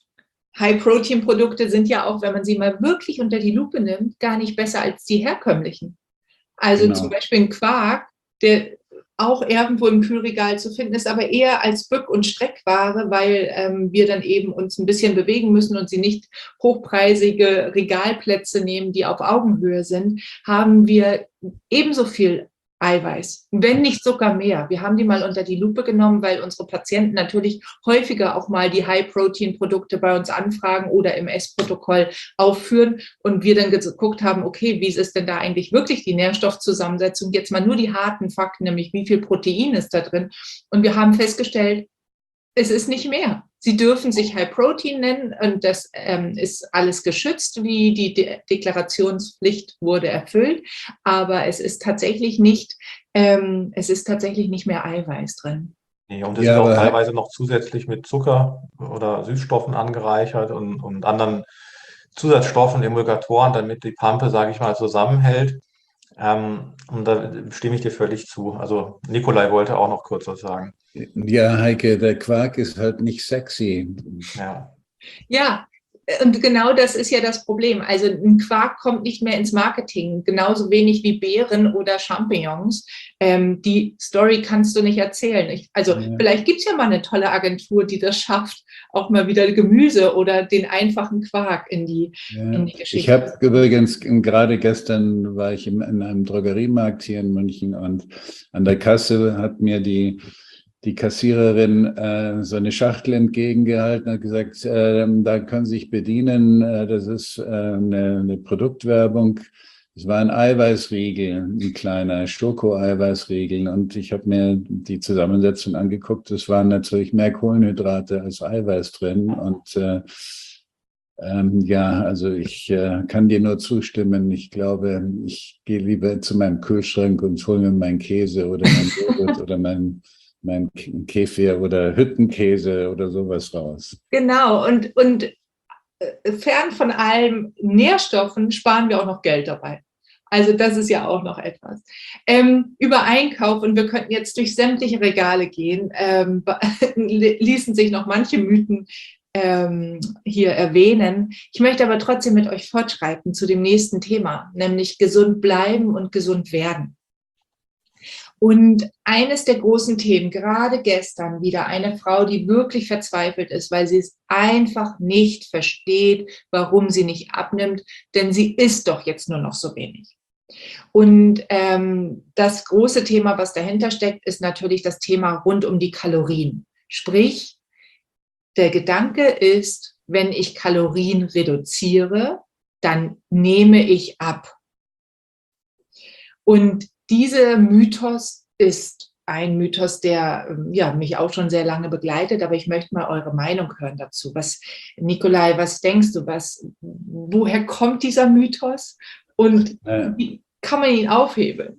High-Protein-Produkte sind ja auch, wenn man sie mal wirklich unter die Lupe nimmt, gar nicht besser als die herkömmlichen. Also Genau. zum Beispiel ein Quark, der auch irgendwo im Kühlregal zu finden ist, aber eher als Bück- und Streckware, weil ähm, wir dann eben uns ein bisschen bewegen müssen und sie nicht hochpreisige Regalplätze nehmen, die auf Augenhöhe sind, haben wir ebenso viel Eiweiß, wenn nicht sogar mehr. Wir haben die mal unter die Lupe genommen, weil unsere Patienten natürlich häufiger auch mal die High-Protein-Produkte bei uns anfragen oder im Essprotokoll aufführen und wir dann geguckt haben, okay, wie ist denn da eigentlich wirklich die Nährstoffzusammensetzung? Jetzt mal nur die harten Fakten, nämlich wie viel Protein ist da drin. Und wir haben festgestellt, es ist nicht mehr. Sie dürfen sich High Protein nennen und das ähm, ist alles geschützt, wie die De- Deklarationspflicht wurde erfüllt, aber es ist tatsächlich nicht, ähm, es ist tatsächlich nicht mehr Eiweiß drin. Nee, und es Ja, ist auch aber teilweise noch zusätzlich mit Zucker oder Süßstoffen angereichert und, und anderen Zusatzstoffen, Emulgatoren, damit die Pampe, sage ich mal, zusammenhält. Ähm, und da stimme ich dir völlig zu. Also Nikolai wollte auch noch kurz was sagen. ja, Heike, der Quark ist halt nicht sexy. Ja. Ja, und genau das ist ja das Problem. Also ein Quark kommt nicht mehr ins Marketing, genauso wenig wie Beeren oder Champignons. Ähm, die Story kannst du nicht erzählen. Ich, also Ja. vielleicht gibt es ja mal eine tolle Agentur, die das schafft, auch mal wieder Gemüse oder den einfachen Quark in die, Ja. in die Ich Geschichte. habe übrigens, gerade gestern war ich in, in einem Drogeriemarkt hier in München und an der Kasse hat mir die die Kassiererin äh, so eine Schachtel entgegengehalten und hat gesagt, äh, da können Sie sich bedienen, äh, das ist äh, eine, eine Produktwerbung. Es war ein Eiweißriegel, ein kleiner Schoko-Eiweißriegel und ich habe mir die Zusammensetzung angeguckt. Es waren natürlich mehr Kohlenhydrate als Eiweiß drin und äh, ähm, ja, also ich äh, kann dir nur zustimmen. Ich glaube, ich gehe lieber zu meinem Kühlschrank und hole mir meinen Käse oder mein Joghurt oder mein mein Kefir oder Hüttenkäse oder sowas raus. Genau, und, und fern von allen Nährstoffen sparen wir auch noch Geld dabei. Also das ist ja auch noch etwas. Ähm, über Einkauf, und wir könnten jetzt durch sämtliche Regale gehen, ähm, ließen sich noch manche Mythen ähm, hier erwähnen. Ich möchte aber trotzdem mit euch fortschreiten zu dem nächsten Thema, nämlich gesund bleiben und gesund werden. Und eines der großen Themen, gerade gestern wieder eine Frau, die wirklich verzweifelt ist, weil sie es einfach nicht versteht, warum sie nicht abnimmt, denn sie isst doch jetzt nur noch so wenig. Und ähm, das große Thema, was dahinter steckt, ist natürlich das Thema rund um die Kalorien. Sprich, der Gedanke ist, wenn ich Kalorien reduziere, dann nehme ich ab. Und dieser Mythos ist ein Mythos, der ja, mich auch schon sehr lange begleitet, aber ich möchte mal eure Meinung hören dazu. Was, Nikolai, was denkst du, was, woher kommt dieser Mythos und ja. Wie kann man ihn aufhebeln?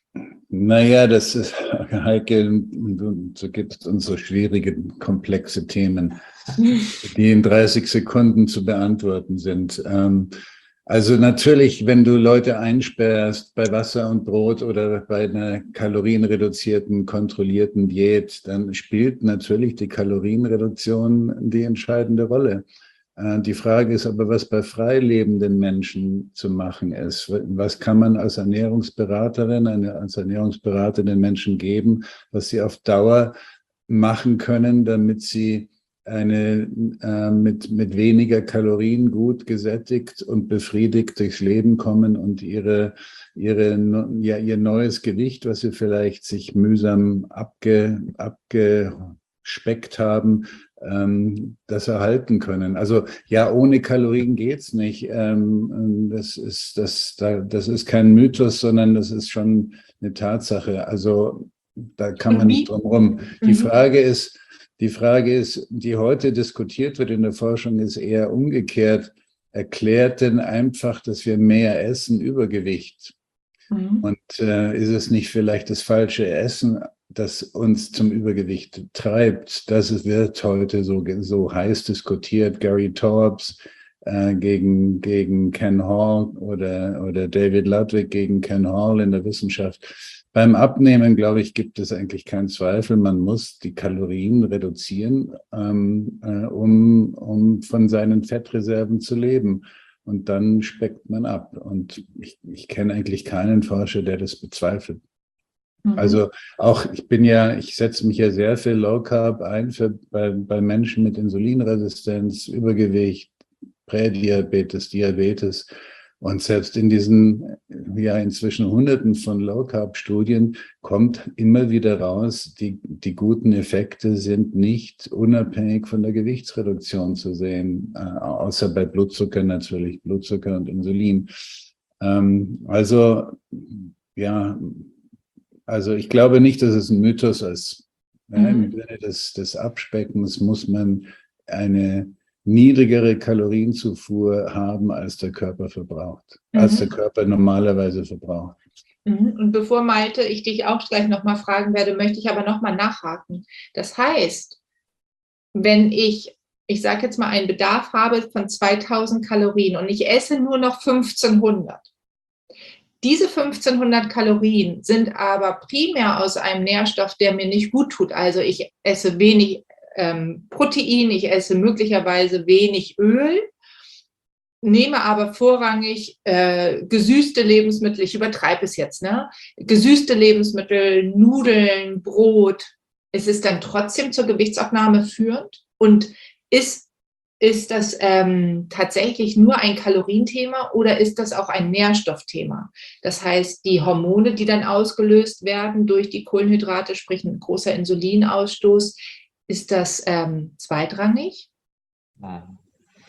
Naja, das ist, Heike, du, du gibst uns so schwierige, komplexe Themen, die in dreißig Sekunden zu beantworten sind. Ähm, Also natürlich, wenn du Leute einsperrst bei Wasser und Brot oder bei einer kalorienreduzierten, kontrollierten Diät, dann spielt natürlich die Kalorienreduktion die entscheidende Rolle. Die Frage ist aber, was bei frei lebenden Menschen zu machen ist. Was kann man als Ernährungsberaterin, als Ernährungsberater den Menschen geben, was sie auf Dauer machen können, damit sie eine äh, mit, mit weniger Kalorien gut gesättigt und befriedigt durchs Leben kommen und ihre, ihre, ja, ihr neues Gewicht, was sie vielleicht sich mühsam abge, abgespeckt haben, ähm, das erhalten können. Also ja, ohne Kalorien geht's nicht. Ähm, das ist, das, das ist kein Mythos, sondern das ist schon eine Tatsache. Also da kann man nicht drum rum. Die Frage ist, Die Frage ist, die heute diskutiert wird in der Forschung, ist eher umgekehrt. Erklärt denn einfach, dass wir mehr essen, Übergewicht? Mhm. Und äh, ist es nicht vielleicht das falsche Essen, das uns zum Übergewicht treibt? Das wird heute so, so heiß diskutiert. Gary Taubes äh, gegen, gegen Ken Hall oder, oder David Ludwig gegen Ken Hall in der Wissenschaft. Beim Abnehmen, glaube ich, gibt es eigentlich keinen Zweifel. Man muss die Kalorien reduzieren, ähm, äh, um, um von seinen Fettreserven zu leben. Und dann speckt man ab. Und ich, ich kenne eigentlich keinen Forscher, der das bezweifelt. Mhm. Also auch, ich bin ja, ich setze mich ja sehr für Low Carb ein, für, bei, bei Menschen mit Insulinresistenz, Übergewicht, Prädiabetes, Diabetes. Und selbst in diesen ja inzwischen Hunderten von Low-Carb-Studien kommt immer wieder raus, die, die guten Effekte sind nicht unabhängig von der Gewichtsreduktion zu sehen, äh, außer bei Blutzucker natürlich, Blutzucker und Insulin. Ähm, also ja, also ich glaube nicht, dass es ein Mythos ist. Mhm. Ja, im Sinne des, des Abspeckens muss man eine niedrigere Kalorienzufuhr haben, als der Körper verbraucht, mhm. als der Körper normalerweise verbraucht. Mhm. Und bevor, Malte, ich dich auch gleich nochmal fragen werde, möchte ich aber nochmal nachhaken. Das heißt, wenn ich, ich sage jetzt mal, einen Bedarf habe von zweitausend Kalorien und ich esse nur noch fünfzehnhundert. Diese fünfzehnhundert Kalorien sind aber primär aus einem Nährstoff, der mir nicht gut tut. Also ich esse wenig Ähm, Protein, ich esse möglicherweise wenig Öl, nehme aber vorrangig äh, gesüßte Lebensmittel, ich übertreibe es jetzt, ne? Gesüßte Lebensmittel, Nudeln, Brot. Ist es dann trotzdem zur Gewichtsabnahme führend? Und ist, ist das ähm, tatsächlich nur ein Kalorienthema oder ist das auch ein Nährstoffthema? Das heißt, die Hormone, die dann ausgelöst werden durch die Kohlenhydrate, sprich ein großer Insulinausstoß, ist das ähm, zweitrangig? Mhm.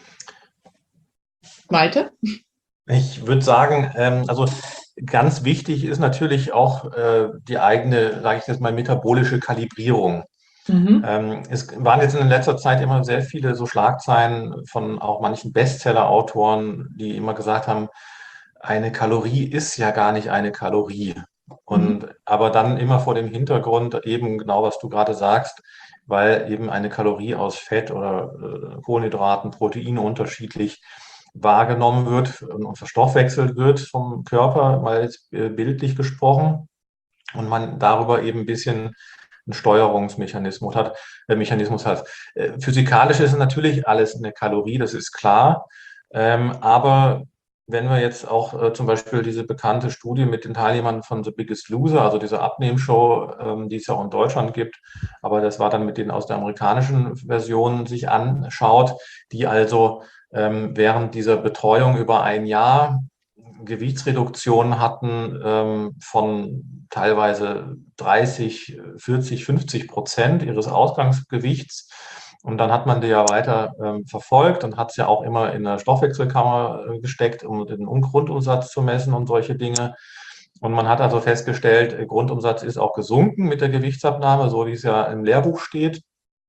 Malte? Ich würde sagen, ähm, also ganz wichtig ist natürlich auch äh, die eigene, sage ich jetzt mal, metabolische Kalibrierung. Mhm. Ähm, es waren jetzt in letzter Zeit immer sehr viele so Schlagzeilen von auch manchen Bestseller-Autoren, die immer gesagt haben, eine Kalorie ist ja gar nicht eine Kalorie. Und mhm. aber dann immer vor dem Hintergrund eben genau, was du gerade sagst, weil eben eine Kalorie aus Fett oder äh, Kohlenhydraten, Proteine unterschiedlich wahrgenommen wird und verstoffwechselt wird vom Körper, mal jetzt bildlich gesprochen, und man darüber eben ein bisschen einen Steuerungsmechanismus hat. Äh, Mechanismus hat. Äh, physikalisch ist natürlich alles eine Kalorie, das ist klar, ähm, aber wenn wir jetzt auch äh, zum Beispiel diese bekannte Studie mit den Teilnehmern von The Biggest Loser, also dieser Abnehmshow, ähm, die es ja auch in Deutschland gibt, aber das war dann mit denen aus der amerikanischen Version, sich anschaut, die also ähm, während dieser Betreuung über ein Jahr Gewichtsreduktionen hatten ähm, von teilweise dreißig, vierzig, fünfzig Prozent ihres Ausgangsgewichts. Und dann hat man die ja weiter ähm, verfolgt und hat es ja auch immer in der Stoffwechselkammer äh, gesteckt, um den Grundumsatz zu messen und solche Dinge. Und man hat also festgestellt, der Grundumsatz ist auch gesunken mit der Gewichtsabnahme, so wie es ja im Lehrbuch steht.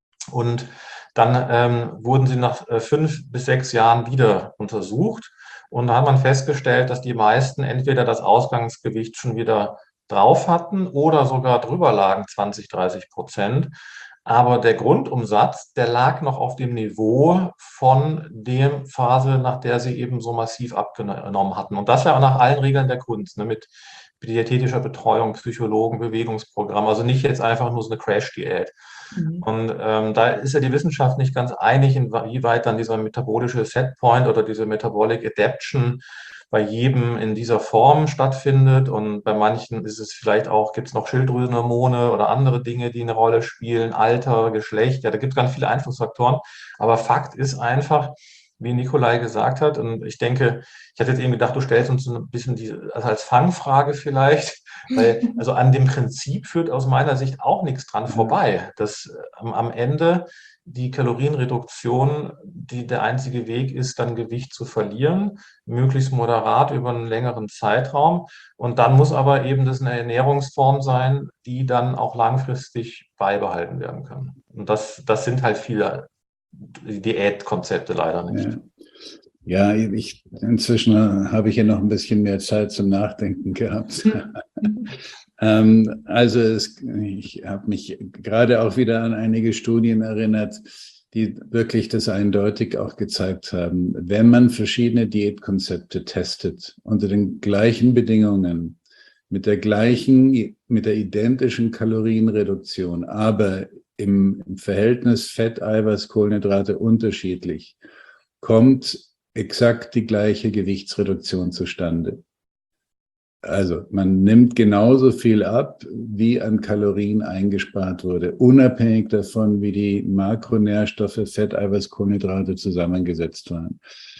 Und dann ähm, wurden sie nach äh, fünf bis sechs Jahren wieder untersucht. Und da hat man festgestellt, dass die meisten entweder das Ausgangsgewicht schon wieder drauf hatten oder sogar drüber lagen, zwanzig, dreißig Prozent. Aber der Grundumsatz, der lag noch auf dem Niveau von der Phase, nach der sie eben so massiv abgenommen hatten. Und das ja nach allen Regeln der Kunst, ne, mit diätetischer Betreuung, Psychologen, Bewegungsprogramm. Also nicht jetzt einfach nur so eine Crash-Diät. Mhm. Und ähm, da ist ja die Wissenschaft nicht ganz einig, inwieweit dann dieser metabolische Setpoint oder diese Metabolic Adaption bei jedem in dieser Form stattfindet. Und bei manchen ist es vielleicht auch, gibt es noch Schilddrüsenhormone oder andere Dinge, die eine Rolle spielen, Alter, Geschlecht. Ja, da gibt es ganz viele Einflussfaktoren. Aber Fakt ist einfach, wie Nikolai gesagt hat, und ich denke, ich hatte jetzt eben gedacht, du stellst uns ein bisschen die, also als Fangfrage vielleicht, weil also an dem Prinzip führt aus meiner Sicht auch nichts dran vorbei, dass ähm, am Ende die Kalorienreduktion, die der einzige Weg ist, dann Gewicht zu verlieren, möglichst moderat über einen längeren Zeitraum. Und dann muss aber eben das eine Ernährungsform sein, die dann auch langfristig beibehalten werden kann. Und das, das sind halt viele Diätkonzepte leider nicht. Ja, ja, ich, inzwischen habe ich ja noch ein bisschen mehr Zeit zum Nachdenken gehabt. ähm, also es, ich habe mich gerade auch wieder an einige Studien erinnert, die wirklich das eindeutig auch gezeigt haben. Wenn man verschiedene Diätkonzepte testet, unter den gleichen Bedingungen, mit der gleichen, mit der identischen Kalorienreduktion, aber im, im Verhältnis Fett, Eiweiß, Kohlenhydrate unterschiedlich, kommt exakt die gleiche Gewichtsreduktion zustande. Also man nimmt genauso viel ab, wie an Kalorien eingespart wurde, unabhängig davon, wie die Makronährstoffe Fett, Eiweiß, Kohlenhydrate zusammengesetzt waren.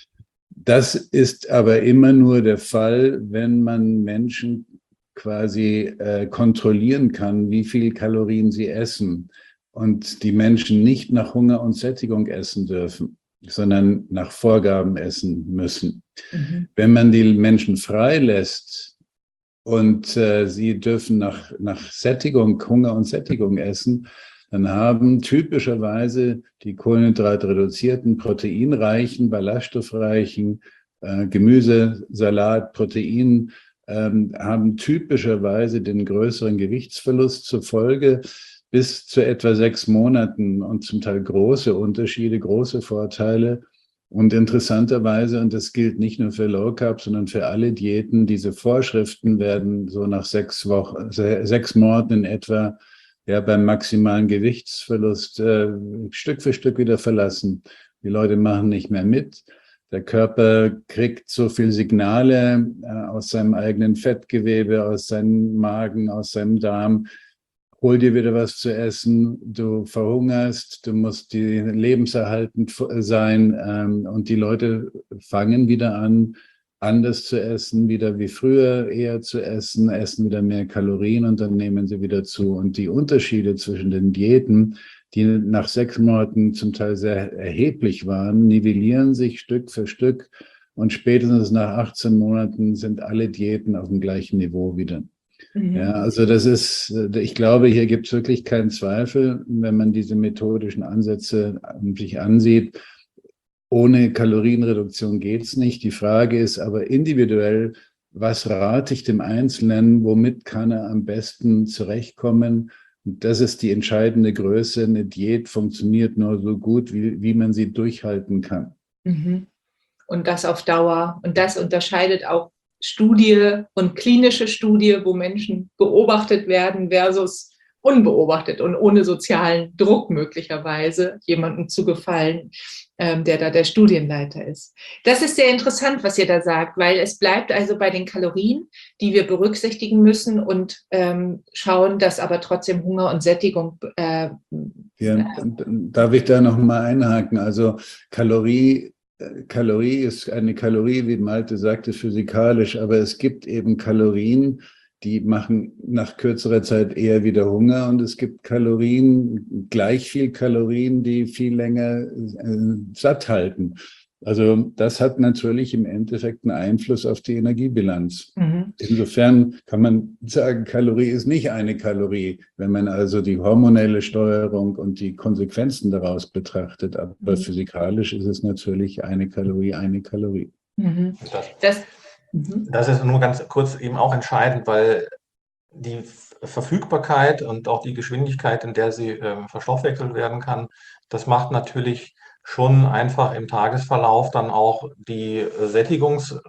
Das ist aber immer nur der Fall, wenn man Menschen quasi äh, kontrollieren kann, wie viel Kalorien sie essen und die Menschen nicht nach Hunger und Sättigung essen dürfen, sondern nach Vorgaben essen müssen. Mhm. Wenn man die Menschen freilässt und äh, sie dürfen nach, nach Sättigung, Hunger und Sättigung essen, dann haben typischerweise die kohlenhydratreduzierten, proteinreichen, ballaststoffreichen äh, Gemüse, Salat, Protein, ähm, haben typischerweise den größeren Gewichtsverlust zur Folge, bis zu etwa sechs Monaten und zum Teil große Unterschiede, große Vorteile. Und interessanterweise, und das gilt nicht nur für Low Carb, sondern für alle Diäten, diese Vorschriften werden so nach sechs Wochen, sechs Monaten in etwa ja beim maximalen Gewichtsverlust äh, Stück für Stück wieder verlassen. Die Leute machen nicht mehr mit. Der Körper kriegt so viel Signale äh, aus seinem eigenen Fettgewebe, aus seinem Magen, aus seinem Darm. Hol dir wieder was zu essen, du verhungerst, du musst die lebenserhaltend sein ähm, und die Leute fangen wieder an, anders zu essen, wieder wie früher eher zu essen, essen wieder mehr Kalorien und dann nehmen sie wieder zu. Und die Unterschiede zwischen den Diäten, die nach sechs Monaten zum Teil sehr erheblich waren, nivellieren sich Stück für Stück und spätestens nach achtzehn Monaten sind alle Diäten auf dem gleichen Niveau wieder. Mhm. Ja, also das ist, ich glaube, hier gibt es wirklich keinen Zweifel, wenn man diese methodischen Ansätze sich ansieht. Ohne Kalorienreduktion geht es nicht. Die Frage ist aber individuell, was rate ich dem Einzelnen, womit kann er am besten zurechtkommen? Und das ist die entscheidende Größe. Eine Diät funktioniert nur so gut, wie, wie man sie durchhalten kann. Mhm. und das auf Dauer. Und das unterscheidet auch Studie und klinische Studie, wo Menschen beobachtet werden versus unbeobachtet und ohne sozialen Druck möglicherweise jemandem zu gefallen, ähm, der da der Studienleiter ist. Das ist sehr interessant, was ihr da sagt, weil es bleibt also bei den Kalorien, die wir berücksichtigen müssen und ähm, schauen, dass aber trotzdem Hunger und Sättigung. Äh, ja, äh, darf ich da noch mal einhaken? Also Kalorie, Kalorie ist eine Kalorie, wie Malte sagte, physikalisch, aber es gibt eben Kalorien, die machen nach kürzerer Zeit eher wieder Hunger, und es gibt Kalorien, gleich viel Kalorien, die viel länger äh, satt halten. Also das hat natürlich im Endeffekt einen Einfluss auf die Energiebilanz. Mhm. Insofern kann man sagen, Kalorie ist nicht eine Kalorie, wenn man also die hormonelle Steuerung und die Konsequenzen daraus betrachtet. Aber mhm. physikalisch ist es natürlich eine Kalorie, eine Kalorie. Mhm. Das, das ist nur ganz kurz eben auch entscheidend, weil die Verfügbarkeit und auch die Geschwindigkeit, in der sie äh, verstoffwechselt werden kann, das macht natürlich schon einfach im Tagesverlauf dann auch die Sättigungsrate,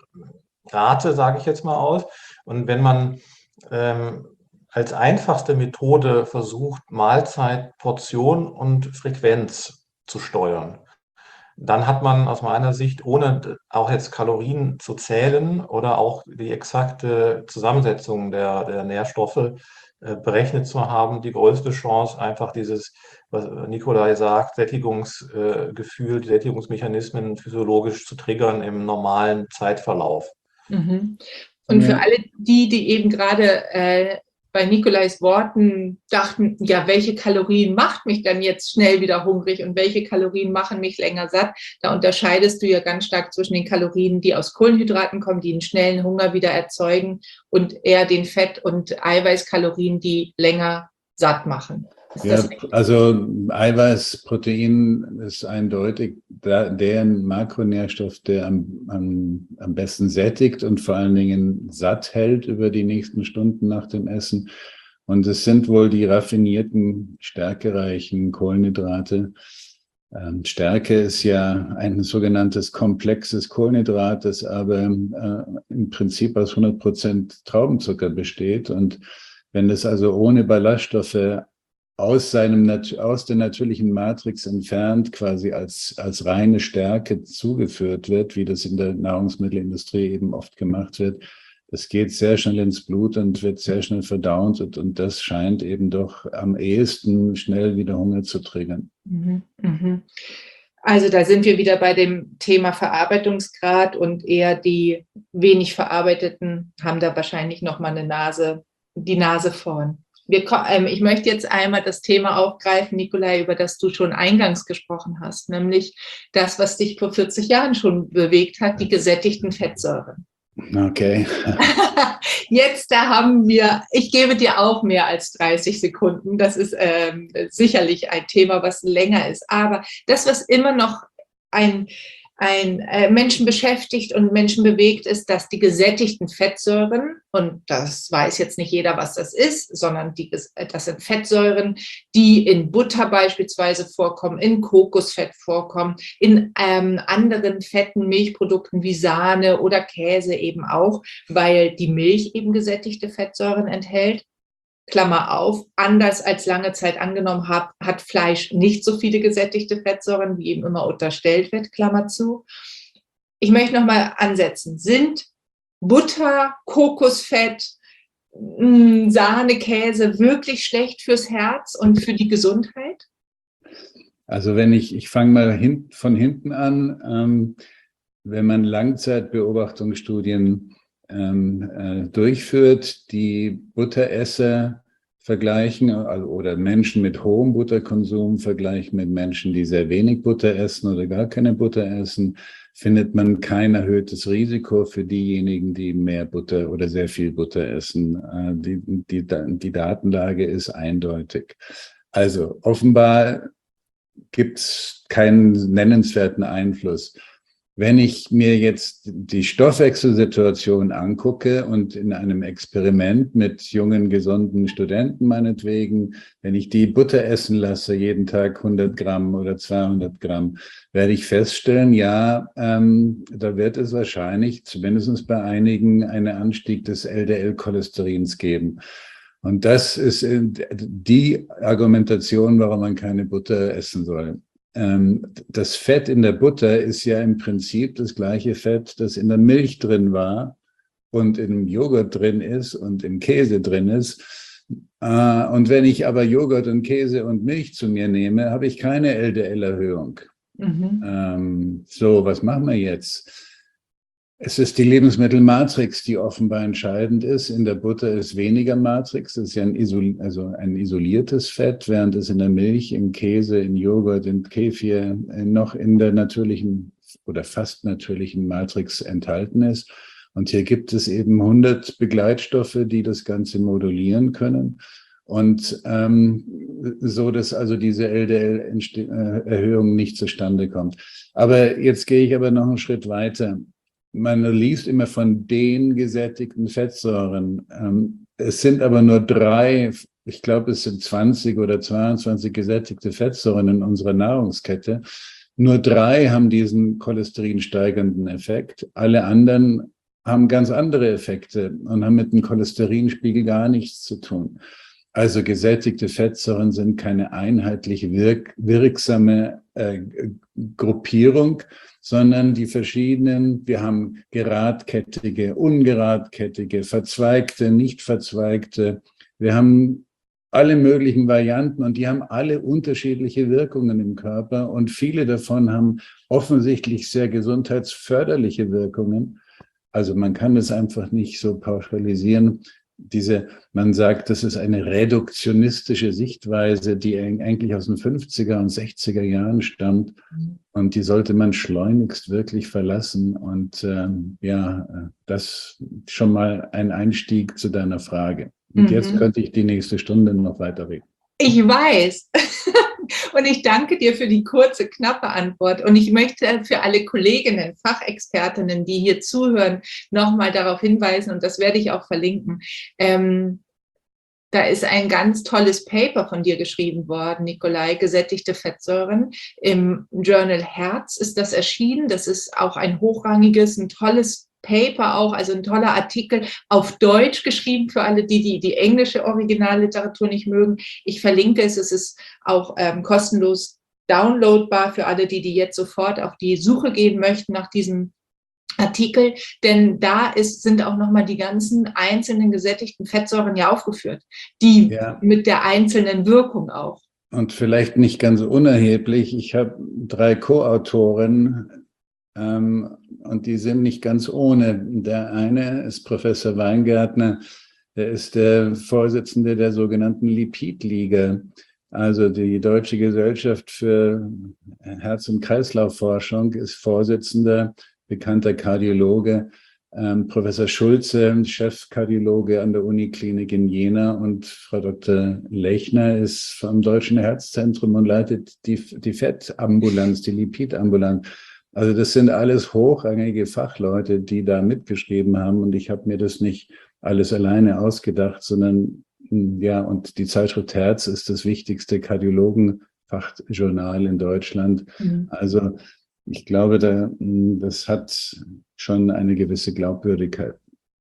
sage ich jetzt mal, aus. Und wenn man ähm, als einfachste Methode versucht, Mahlzeit, Portion und Frequenz zu steuern, dann hat man aus meiner Sicht, ohne auch jetzt Kalorien zu zählen oder auch die exakte Zusammensetzung der, der Nährstoffe äh, berechnet zu haben, die größte Chance, einfach dieses, was Nikolai sagt, Sättigungsgefühl, äh, die Sättigungsmechanismen physiologisch zu triggern im normalen Zeitverlauf. Mhm. Und für alle die, die eben gerade äh, bei Nikolais Worten dachten, ja, welche Kalorien macht mich dann jetzt schnell wieder hungrig und welche Kalorien machen mich länger satt? Da unterscheidest du ja ganz stark zwischen den Kalorien, die aus Kohlenhydraten kommen, die einen schnellen Hunger wieder erzeugen, und eher den Fett- und Eiweißkalorien, die länger satt machen. Ist ja, also Eiweiß, Protein ist eindeutig der, der Makronährstoff, der am, am, am besten sättigt und vor allen Dingen satt hält über die nächsten Stunden nach dem Essen. Und es sind wohl die raffinierten, stärkereichen Kohlenhydrate. Ähm, Stärke ist ja ein sogenanntes komplexes Kohlenhydrat, das aber äh, im Prinzip aus hundert Prozent Traubenzucker besteht. Und wenn es also ohne Ballaststoffe aus seinem, aus der natürlichen Matrix entfernt, quasi als, als reine Stärke zugeführt wird, wie das in der Nahrungsmittelindustrie eben oft gemacht wird, das geht sehr schnell ins Blut und wird sehr schnell verdaunt, und, und das scheint eben doch am ehesten schnell wieder Hunger zu triggern. Mhm, mhm. Also da sind wir wieder bei dem Thema Verarbeitungsgrad, und eher die wenig verarbeiteten haben da wahrscheinlich nochmal eine Nase, die Nase vorn. Wir, ähm, ich möchte jetzt einmal das Thema aufgreifen, Nikolai, über das du schon eingangs gesprochen hast, nämlich das, was dich vor vierzig Jahren schon bewegt hat, die gesättigten Fettsäuren. Okay. Jetzt, da haben wir, ich gebe dir auch mehr als dreißig Sekunden. Das ist ähm, sicherlich ein Thema, was länger ist. Aber das, was immer noch ein, ein äh, Menschen beschäftigt und Menschen bewegt, ist, dass die gesättigten Fettsäuren, und das weiß jetzt nicht jeder, was das ist, sondern die, das sind Fettsäuren, die in Butter beispielsweise vorkommen, in Kokosfett vorkommen, in ähm, anderen fetten Milchprodukten wie Sahne oder Käse eben auch, weil die Milch eben gesättigte Fettsäuren enthält. Klammer auf, anders als lange Zeit angenommen habe, hat Fleisch nicht so viele gesättigte Fettsäuren, wie eben immer unterstellt wird, Klammer zu. Ich möchte nochmal ansetzen. Sind Butter, Kokosfett, Sahne, Käse wirklich schlecht fürs Herz und für die Gesundheit? Also wenn ich, ich fange mal hin, von hinten an, ähm, wenn man Langzeitbeobachtungsstudien ähm, äh, durchführt, die Butteresser vergleichen, also, oder Menschen mit hohem Butterkonsum vergleichen mit Menschen, die sehr wenig Butter essen oder gar keine Butter essen, findet man kein erhöhtes Risiko für diejenigen, die mehr Butter oder sehr viel Butter essen. Äh, die, die, die Datenlage ist eindeutig. Also offenbar gibt es keinen nennenswerten Einfluss. Wenn ich mir jetzt die Stoffwechselsituation angucke und in einem Experiment mit jungen, gesunden Studenten meinetwegen, wenn ich die Butter essen lasse, jeden Tag hundert Gramm oder zweihundert Gramm, werde ich feststellen, ja, ähm, da wird es wahrscheinlich, zumindest bei einigen, einen Anstieg des L D L-Cholesterins geben. Und das ist die Argumentation, warum man keine Butter essen soll. Das Fett in der Butter ist ja im Prinzip das gleiche Fett, das in der Milch drin war und im Joghurt drin ist und im Käse drin ist. Und wenn ich aber Joghurt und Käse und Milch zu mir nehme, habe ich keine L D L-Erhöhung. Mhm. So, was machen wir jetzt? Es ist die Lebensmittelmatrix, die offenbar entscheidend ist. In der Butter ist weniger Matrix, das ist ja ein, Isol also ein isoliertes Fett, während es in der Milch, im Käse, im Joghurt, im Kefir noch in der natürlichen oder fast natürlichen Matrix enthalten ist. Und hier gibt es eben hundert Begleitstoffe, die das Ganze modulieren können. Und ähm, so, dass also diese L D L-Erhöhung nicht zustande kommt. Aber jetzt gehe ich aber noch einen Schritt weiter. Man liest immer von den gesättigten Fettsäuren. Es sind aber nur drei, ich glaube, es sind zwanzig oder zweiundzwanzig gesättigte Fettsäuren in unserer Nahrungskette. Nur drei haben diesen cholesterinsteigernden Effekt. Alle anderen haben ganz andere Effekte und haben mit dem Cholesterinspiegel gar nichts zu tun. Also gesättigte Fettsäuren sind keine einheitliche wirk wirksame äh, Gruppierung, sondern die verschiedenen, wir haben geradkettige, ungeradkettige, verzweigte, nicht verzweigte. Wir haben alle möglichen Varianten und die haben alle unterschiedliche Wirkungen im Körper und viele davon haben offensichtlich sehr gesundheitsförderliche Wirkungen. Also man kann das einfach nicht so pauschalisieren. Diese, man sagt, das ist eine reduktionistische Sichtweise, die eigentlich aus den fünfziger und sechziger Jahren stammt. Und die sollte man schleunigst wirklich verlassen. Und ähm, ja, das schon mal ein Einstieg zu deiner Frage. Und mhm. jetzt könnte ich die nächste Stunde noch weiterreden. Ich weiß. Und ich danke dir für die kurze, knappe Antwort. Und ich möchte für alle Kolleginnen, Fachexpertinnen, die hier zuhören, nochmal darauf hinweisen, und das werde ich auch verlinken. Ähm, da ist ein ganz tolles Paper von dir geschrieben worden, Nikolai, gesättigte Fettsäuren. Im Journal Herz ist das erschienen. Das ist auch ein hochrangiges, ein tolles Paper auch, also ein toller Artikel auf Deutsch geschrieben für alle, die die, die englische Originalliteratur nicht mögen. Ich verlinke es, es ist auch ähm, kostenlos downloadbar für alle, die, die jetzt sofort auf die Suche gehen möchten nach diesem Artikel, denn da ist, sind auch nochmal die ganzen einzelnen gesättigten Fettsäuren ja aufgeführt, die ja. mit der einzelnen Wirkung auch. Und vielleicht nicht ganz unerheblich, ich habe drei Co-Autoren, ähm, und die sind nicht ganz ohne. Der eine ist Professor Weingärtner, der ist der Vorsitzende der sogenannten Lipidliga, also die Deutsche Gesellschaft für Herz- und Kreislaufforschung ist Vorsitzender, bekannter Kardiologe, ähm, Professor Schulze, Chefkardiologe an der Uniklinik in Jena und Frau Doktor Lechner ist vom Deutschen Herzzentrum und leitet die, die Fettambulanz, die Lipidambulanz. Also das sind alles hochrangige Fachleute, die da mitgeschrieben haben und ich habe mir das nicht alles alleine ausgedacht, sondern ja, und die Zeitschrift Herz ist das wichtigste Kardiologenfachjournal in Deutschland. Mhm. Also ich glaube, da, das hat schon eine gewisse Glaubwürdigkeit.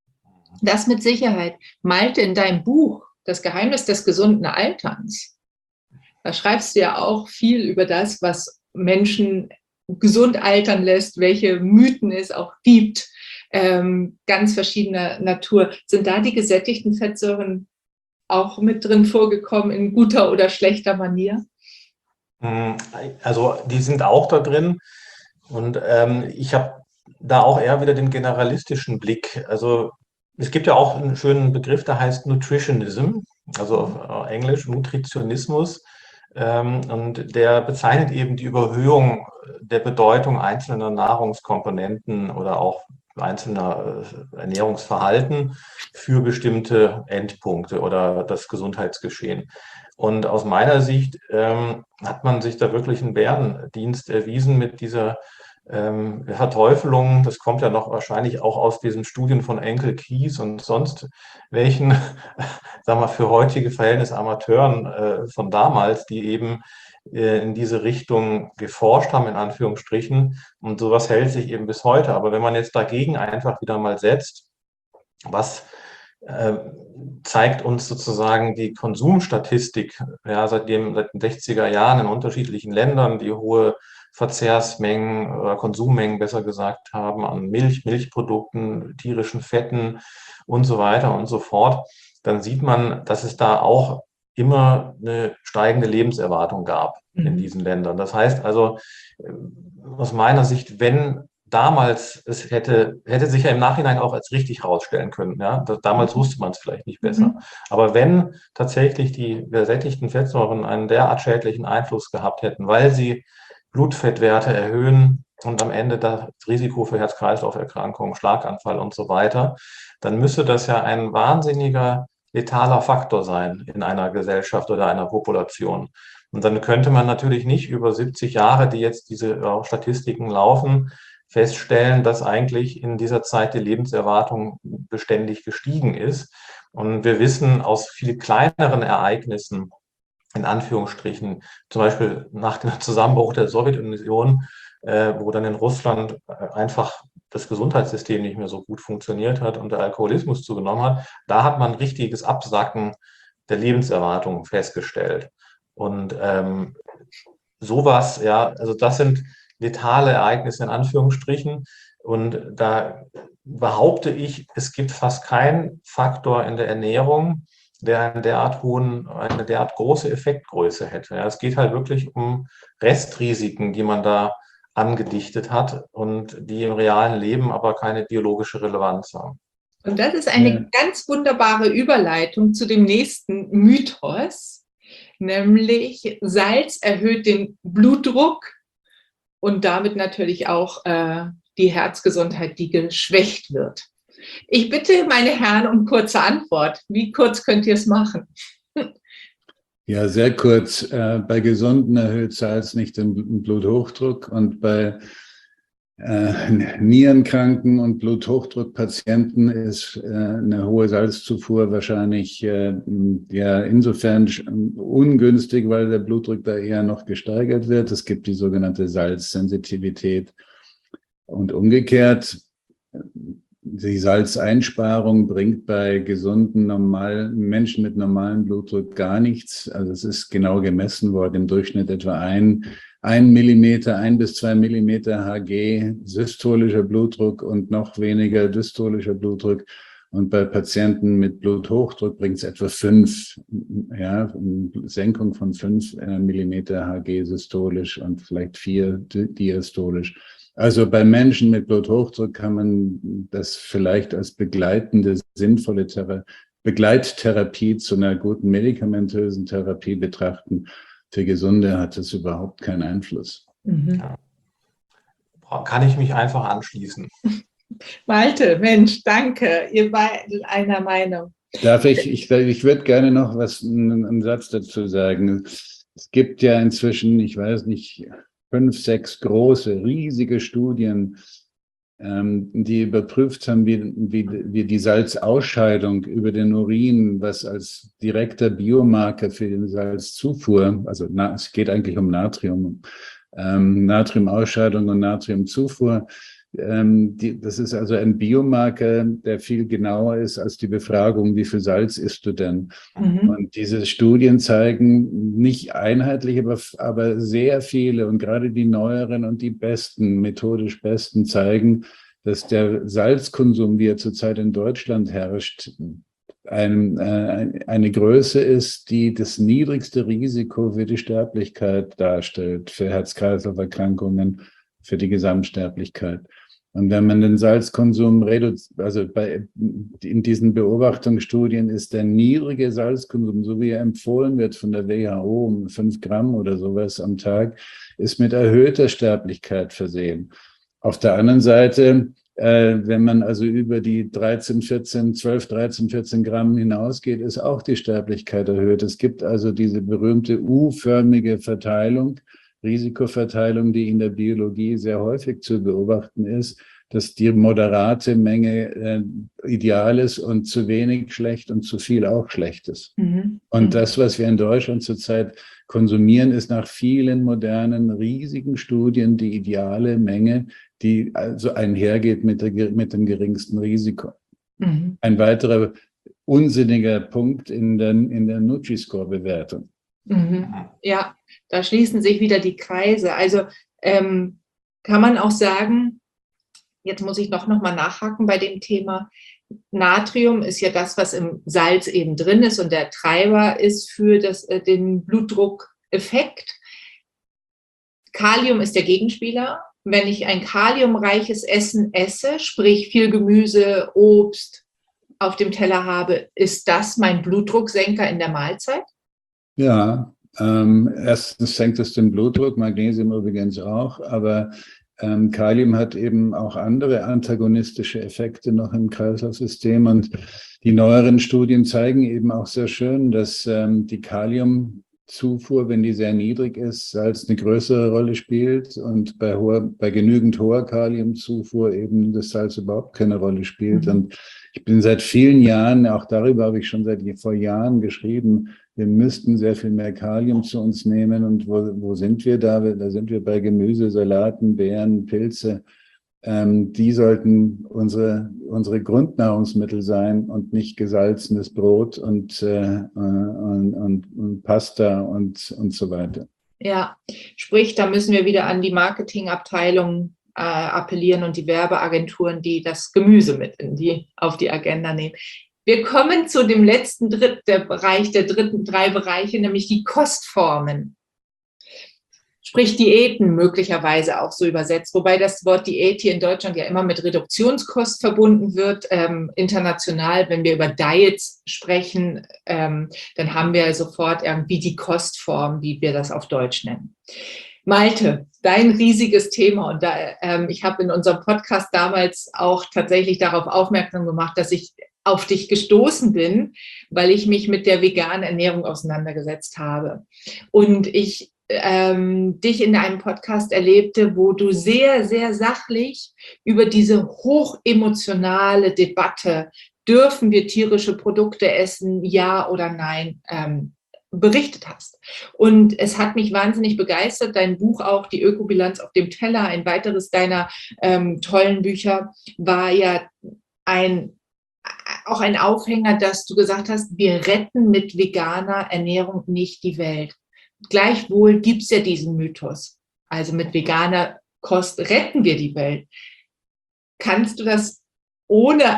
Das mit Sicherheit. Malte, in deinem Buch Das Geheimnis des gesunden Alterns, da schreibst du ja auch viel über das, was Menschen gesund altern lässt, welche Mythen es auch gibt, ähm, ganz verschiedener Natur. Sind da die gesättigten Fettsäuren auch mit drin vorgekommen in guter oder schlechter Manier? Also die sind auch da drin und ähm, ich habe da auch eher wieder den generalistischen Blick. Also es gibt ja auch einen schönen Begriff, der heißt Nutritionism, also auf Englisch Nutritionismus. Und der bezeichnet eben die Überhöhung der Bedeutung einzelner Nahrungskomponenten oder auch einzelner Ernährungsverhalten für bestimmte Endpunkte oder das Gesundheitsgeschehen. Und aus meiner Sicht ähm, hat man sich da wirklich einen Bärendienst erwiesen mit dieser ähm, Verteufelung, das kommt ja noch wahrscheinlich auch aus diesen Studien von Enkel, Kies und sonst welchen, sagen wir, für heutige Verhältnisse Amateuren äh, von damals, die eben äh, in diese Richtung geforscht haben, in Anführungsstrichen. Und sowas hält sich eben bis heute. Aber wenn man jetzt dagegen einfach wieder mal setzt, was äh, zeigt uns sozusagen die Konsumstatistik, ja, seitdem, seit den sechziger Jahren in unterschiedlichen Ländern, die hohe Verzehrsmengen oder Konsummengen besser gesagt haben an Milch, Milchprodukten, tierischen Fetten und so weiter und so fort, dann sieht man, dass es da auch immer eine steigende Lebenserwartung gab in Mhm. diesen Ländern. Das heißt also, aus meiner Sicht, wenn damals, es hätte, hätte sich ja im Nachhinein auch als richtig herausstellen können. Ja? Damals wusste man es vielleicht nicht besser. Mhm. Aber wenn tatsächlich die gesättigten Fettsäuren einen derart schädlichen Einfluss gehabt hätten, weil sie Blutfettwerte erhöhen und am Ende das Risiko für Herz-Kreislauf-Erkrankungen, Schlaganfall und so weiter, dann müsste das ja ein wahnsinniger letaler Faktor sein in einer Gesellschaft oder einer Population. Und dann könnte man natürlich nicht über siebzig Jahre, die jetzt diese äh, Statistiken laufen, feststellen, dass eigentlich in dieser Zeit die Lebenserwartung beständig gestiegen ist. Und wir wissen aus viel kleineren Ereignissen, in Anführungsstrichen, zum Beispiel nach dem Zusammenbruch der Sowjetunion, äh, wo dann in Russland einfach das Gesundheitssystem nicht mehr so gut funktioniert hat und der Alkoholismus zugenommen hat, da hat man ein richtiges Absacken der Lebenserwartung festgestellt. Und ähm, sowas, ja, also das sind letale Ereignisse in Anführungsstrichen. Und da behaupte ich, es gibt fast keinen Faktor in der Ernährung, der einen derart hohen, eine derart große Effektgröße hätte. Ja, es geht halt wirklich um Restrisiken, die man da angedichtet hat und die im realen Leben aber keine biologische Relevanz haben. Und das ist eine Ja. ganz wunderbare Überleitung zu dem nächsten Mythos, nämlich Salz erhöht den Blutdruck und damit natürlich auch äh, die Herzgesundheit, die geschwächt wird. Ich bitte meine Herren um kurze Antwort. Wie kurz könnt ihr es machen? Ja, sehr kurz. Äh, bei Gesunden erhöht Salz nicht den Bluthochdruck und bei äh, Nierenkranken und Bluthochdruckpatienten ist äh, eine hohe Salzzufuhr wahrscheinlich äh, ja insofern ungünstig, weil der Blutdruck da eher noch gesteigert wird. Es gibt die sogenannte Salzsensitivität und umgekehrt. Die Salzeinsparung bringt bei gesunden, normalen Menschen mit normalem Blutdruck gar nichts. Also es ist genau gemessen worden, im Durchschnitt etwa ein, ein Millimeter, ein bis zwei Millimeter Hg systolischer Blutdruck und noch weniger dystolischer Blutdruck. Und bei Patienten mit Bluthochdruck bringt es etwa fünf, ja, Senkung von fünf Millimeter Hg systolisch und vielleicht vier diastolisch. Also bei Menschen mit Bluthochdruck kann man das vielleicht als begleitende, sinnvolle Thera- Begleittherapie zu einer guten medikamentösen Therapie betrachten. Für Gesunde hat das überhaupt keinen Einfluss. Mhm. Ja. Kann ich mich einfach anschließen. Malte, Mensch, danke. Ihr beiden einer Meinung. Darf ich, ich, ich würde gerne noch was, einen, einen Satz dazu sagen. Es gibt ja inzwischen, ich weiß nicht, fünf, sechs große, riesige Studien, ähm, die überprüft haben, wie, wie, wie die Salzausscheidung über den Urin, was als direkter Biomarker für die Salzzufuhr, also na, es geht eigentlich um Natrium, ähm, Natriumausscheidung und Natriumzufuhr, ähm, die, das ist also ein Biomarker, der viel genauer ist als die Befragung, wie viel Salz isst du denn? Mhm. Und diese Studien zeigen nicht einheitlich, aber, aber sehr viele und gerade die neueren und die besten, methodisch besten zeigen, dass der Salzkonsum, wie er zurzeit in Deutschland herrscht, ein, äh, eine Größe ist, die das niedrigste Risiko für die Sterblichkeit darstellt, für Herz-Kreislauf-Erkrankungen, für die Gesamtsterblichkeit. Und wenn man den Salzkonsum reduziert, also bei, in diesen Beobachtungsstudien ist der niedrige Salzkonsum, so wie er empfohlen wird von der W H O, um fünf Gramm oder sowas am Tag, ist mit erhöhter Sterblichkeit versehen. Auf der anderen Seite, äh, wenn man also über die dreizehn, vierzehn, zwölf, dreizehn, vierzehn Gramm hinausgeht, ist auch die Sterblichkeit erhöht. Es gibt also diese berühmte U-förmige Verteilung Risikoverteilung, die in der Biologie sehr häufig zu beobachten ist, dass die moderate Menge äh, ideal ist und zu wenig schlecht und zu viel auch schlecht ist. Mhm. Und das, was wir in Deutschland zurzeit konsumieren, ist nach vielen modernen, riesigen Studien die ideale Menge, die also einhergeht mit, der, mit dem geringsten Risiko. Mhm. Ein weiterer unsinniger Punkt in der, in der Nutri-Score-Bewertung. Mhm. Ja, da schließen sich wieder die Kreise. Also ähm, kann man auch sagen, jetzt muss ich noch, noch mal nachhaken bei dem Thema. Natrium ist ja das, was im Salz eben drin ist und der Treiber ist für das, äh, den Blutdruckeffekt. Kalium ist der Gegenspieler. Wenn ich ein kaliumreiches Essen esse, sprich viel Gemüse, Obst auf dem Teller habe, ist das mein Blutdrucksenker in der Mahlzeit? Ja, ähm, erstens senkt es den Blutdruck, Magnesium übrigens auch, aber Ähm, Kalium hat eben auch andere antagonistische Effekte noch im Kreislaufsystem und die neueren Studien zeigen eben auch sehr schön, dass ähm, die Kaliumzufuhr, wenn die sehr niedrig ist, Salz eine größere Rolle spielt und bei, hoher, bei genügend hoher Kaliumzufuhr eben das Salz überhaupt keine Rolle spielt. Mhm. Und ich bin seit vielen Jahren, auch darüber habe ich schon seit vor Jahren geschrieben, wir müssten sehr viel mehr Kalium zu uns nehmen. Und wo, wo sind wir da? Da sind wir bei Gemüse, Salaten, Beeren, Pilze. Ähm, die sollten unsere, unsere Grundnahrungsmittel sein und nicht gesalzenes Brot und, äh, und, und, und Pasta und, und so weiter. Ja, sprich, da müssen wir wieder an die Marketingabteilung äh, appellieren und die Werbeagenturen, die das Gemüse mit in die, auf die Agenda nehmen. Wir kommen zu dem letzten Dritt, der Bereich, der dritten drei Bereiche, nämlich die Kostformen. Sprich Diäten möglicherweise auch so übersetzt, wobei das Wort Diät hier in Deutschland ja immer mit Reduktionskost verbunden wird. Ähm, international, wenn wir über Diets sprechen, ähm, dann haben wir sofort irgendwie die Kostform, wie wir das auf Deutsch nennen. Malte, dein riesiges Thema und da, ähm, ich habe in unserem Podcast damals auch tatsächlich darauf aufmerksam gemacht, dass ich auf dich gestoßen bin, weil ich mich mit der veganen Ernährung auseinandergesetzt habe. Und ich ähm, dich in einem Podcast erlebte, wo du sehr, sehr sachlich über diese hochemotionale Debatte, dürfen wir tierische Produkte essen, ja oder nein, ähm, berichtet hast. Und es hat mich wahnsinnig begeistert, dein Buch auch, die Ökobilanz auf dem Teller, ein weiteres deiner ähm, tollen Bücher, war ja ein auch ein Aufhänger, dass du gesagt hast, wir retten mit veganer Ernährung nicht die Welt. Gleichwohl gibt es ja diesen Mythos. Also mit veganer Kost retten wir die Welt. Kannst du das ohne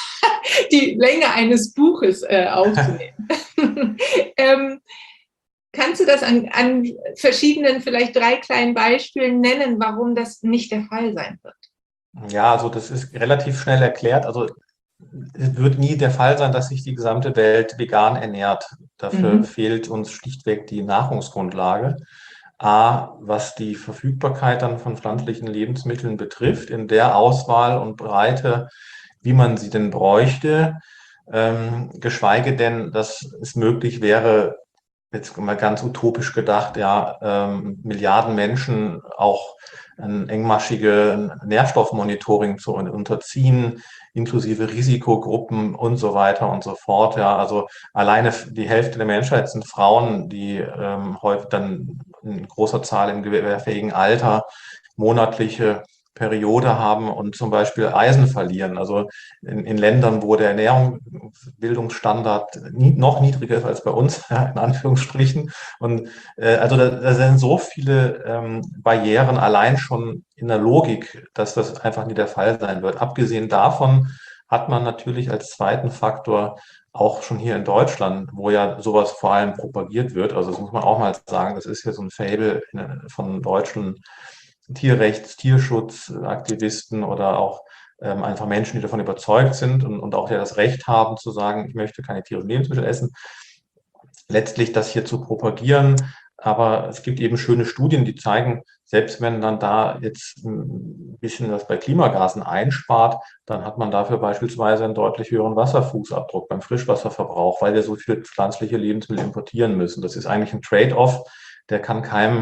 die Länge eines Buches äh, aufzunehmen? ähm, kannst du das an, an verschiedenen, vielleicht drei kleinen Beispielen nennen, warum das nicht der Fall sein wird? Ja, also das ist relativ schnell erklärt. Also es wird nie der Fall sein, dass sich die gesamte Welt vegan ernährt. Dafür mhm. fehlt uns schlichtweg die Nahrungsgrundlage. A, was die Verfügbarkeit dann von pflanzlichen Lebensmitteln betrifft, in der Auswahl und Breite, wie man sie denn bräuchte, ähm, geschweige denn, dass es möglich wäre, jetzt mal ganz utopisch gedacht, ja, ähm, Milliarden Menschen auch ein engmaschiges Nährstoffmonitoring zu unterziehen, inklusive Risikogruppen und so weiter und so fort. Ja, also alleine die Hälfte der Menschheit sind Frauen, die ähm, häufig dann in großer Zahl im gebärfähigen Alter monatliche Periode haben und zum Beispiel Eisen verlieren. Also in, in Ländern, wo der Ernährungsbildungsstandard nie, noch niedriger ist als bei uns, ja, in Anführungsstrichen. Und äh, also da, da sind so viele ähm, Barrieren allein schon in der Logik, dass das einfach nie der Fall sein wird. Abgesehen davon hat man natürlich als zweiten Faktor auch schon hier in Deutschland, wo ja sowas vor allem propagiert wird, also das muss man auch mal sagen, das ist ja so ein Faible von deutschen Tierrechts-, Tierschutzaktivisten oder auch ähm, einfach Menschen, die davon überzeugt sind und, und auch ja das Recht haben zu sagen, ich möchte keine tierischen Lebensmittel essen, letztlich das hier zu propagieren. Aber es gibt eben schöne Studien, die zeigen, selbst wenn dann da jetzt ein bisschen was bei Klimagasen einspart, dann hat man dafür beispielsweise einen deutlich höheren Wasserfußabdruck beim Frischwasserverbrauch, weil wir so viele pflanzliche Lebensmittel importieren müssen. Das ist eigentlich ein Trade-off, der kann keinem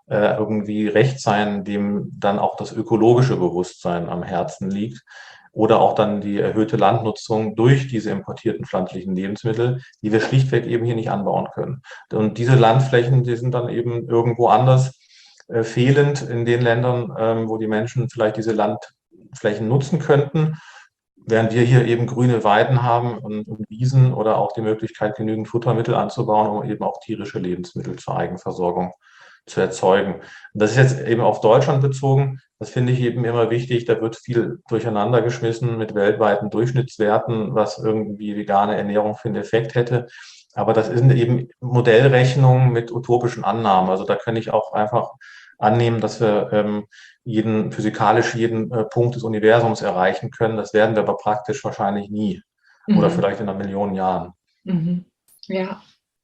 äh, irgendwie Recht sein, dem dann auch das ökologische Bewusstsein am Herzen liegt. Oder auch dann die erhöhte Landnutzung durch diese importierten pflanzlichen Lebensmittel, die wir schlichtweg eben hier nicht anbauen können. Und diese Landflächen, die sind dann eben irgendwo anders äh, fehlend in den Ländern, ähm, wo die Menschen vielleicht diese Landflächen nutzen könnten, während wir hier eben grüne Weiden haben und, und Wiesen oder auch die Möglichkeit, genügend Futtermittel anzubauen, um eben auch tierische Lebensmittel zur Eigenversorgung zu erzeugen. Und das ist jetzt eben auf Deutschland bezogen. Das finde ich eben immer wichtig. Da wird viel durcheinander geschmissen mit weltweiten Durchschnittswerten, was irgendwie vegane Ernährung für einen Effekt hätte. Aber das sind eben Modellrechnungen mit utopischen Annahmen. Also da kann ich auch einfach annehmen, dass wir ähm, jeden physikalisch jeden äh, Punkt des Universums erreichen können. Das werden wir aber praktisch wahrscheinlich nie. Mhm. Oder vielleicht in einer Million Jahren. Mhm. Ja.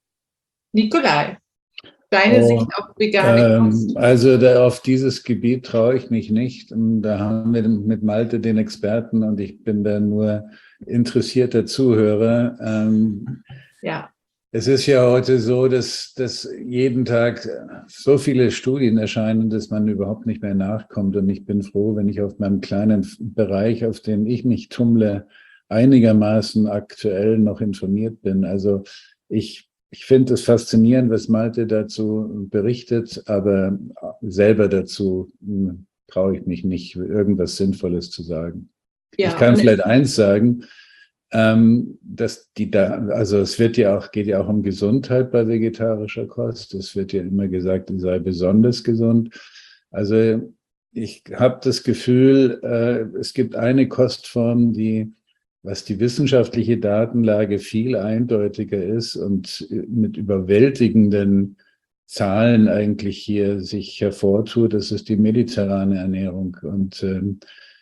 Nikolai, deine Oh, Sicht auf vegane Kost? Ähm, also da, auf dieses Gebiet traue ich mich nicht. Und da haben wir mit Malte den Experten und ich bin da nur interessierter Zuhörer. Ähm, Ja. Es ist ja heute so, dass, dass jeden Tag so viele Studien erscheinen, dass man überhaupt nicht mehr nachkommt. Und ich bin froh, wenn ich auf meinem kleinen Bereich, auf dem ich mich tummle, einigermaßen aktuell noch informiert bin. Also ich, ich finde es faszinierend, was Malte dazu berichtet, aber selber dazu hm, traue ich mich nicht, irgendwas Sinnvolles zu sagen. Ja, ich kann und vielleicht eins sagen. Ähm, dass die da, also es wird ja auch, geht ja auch um Gesundheit bei vegetarischer Kost. Es wird ja immer gesagt, die sei besonders gesund. Also ich habe das Gefühl, äh, es gibt eine Kostform, die, was die wissenschaftliche Datenlage viel eindeutiger ist und mit überwältigenden Zahlen eigentlich hier sich hervortut. Das ist die mediterrane Ernährung. Und ähm,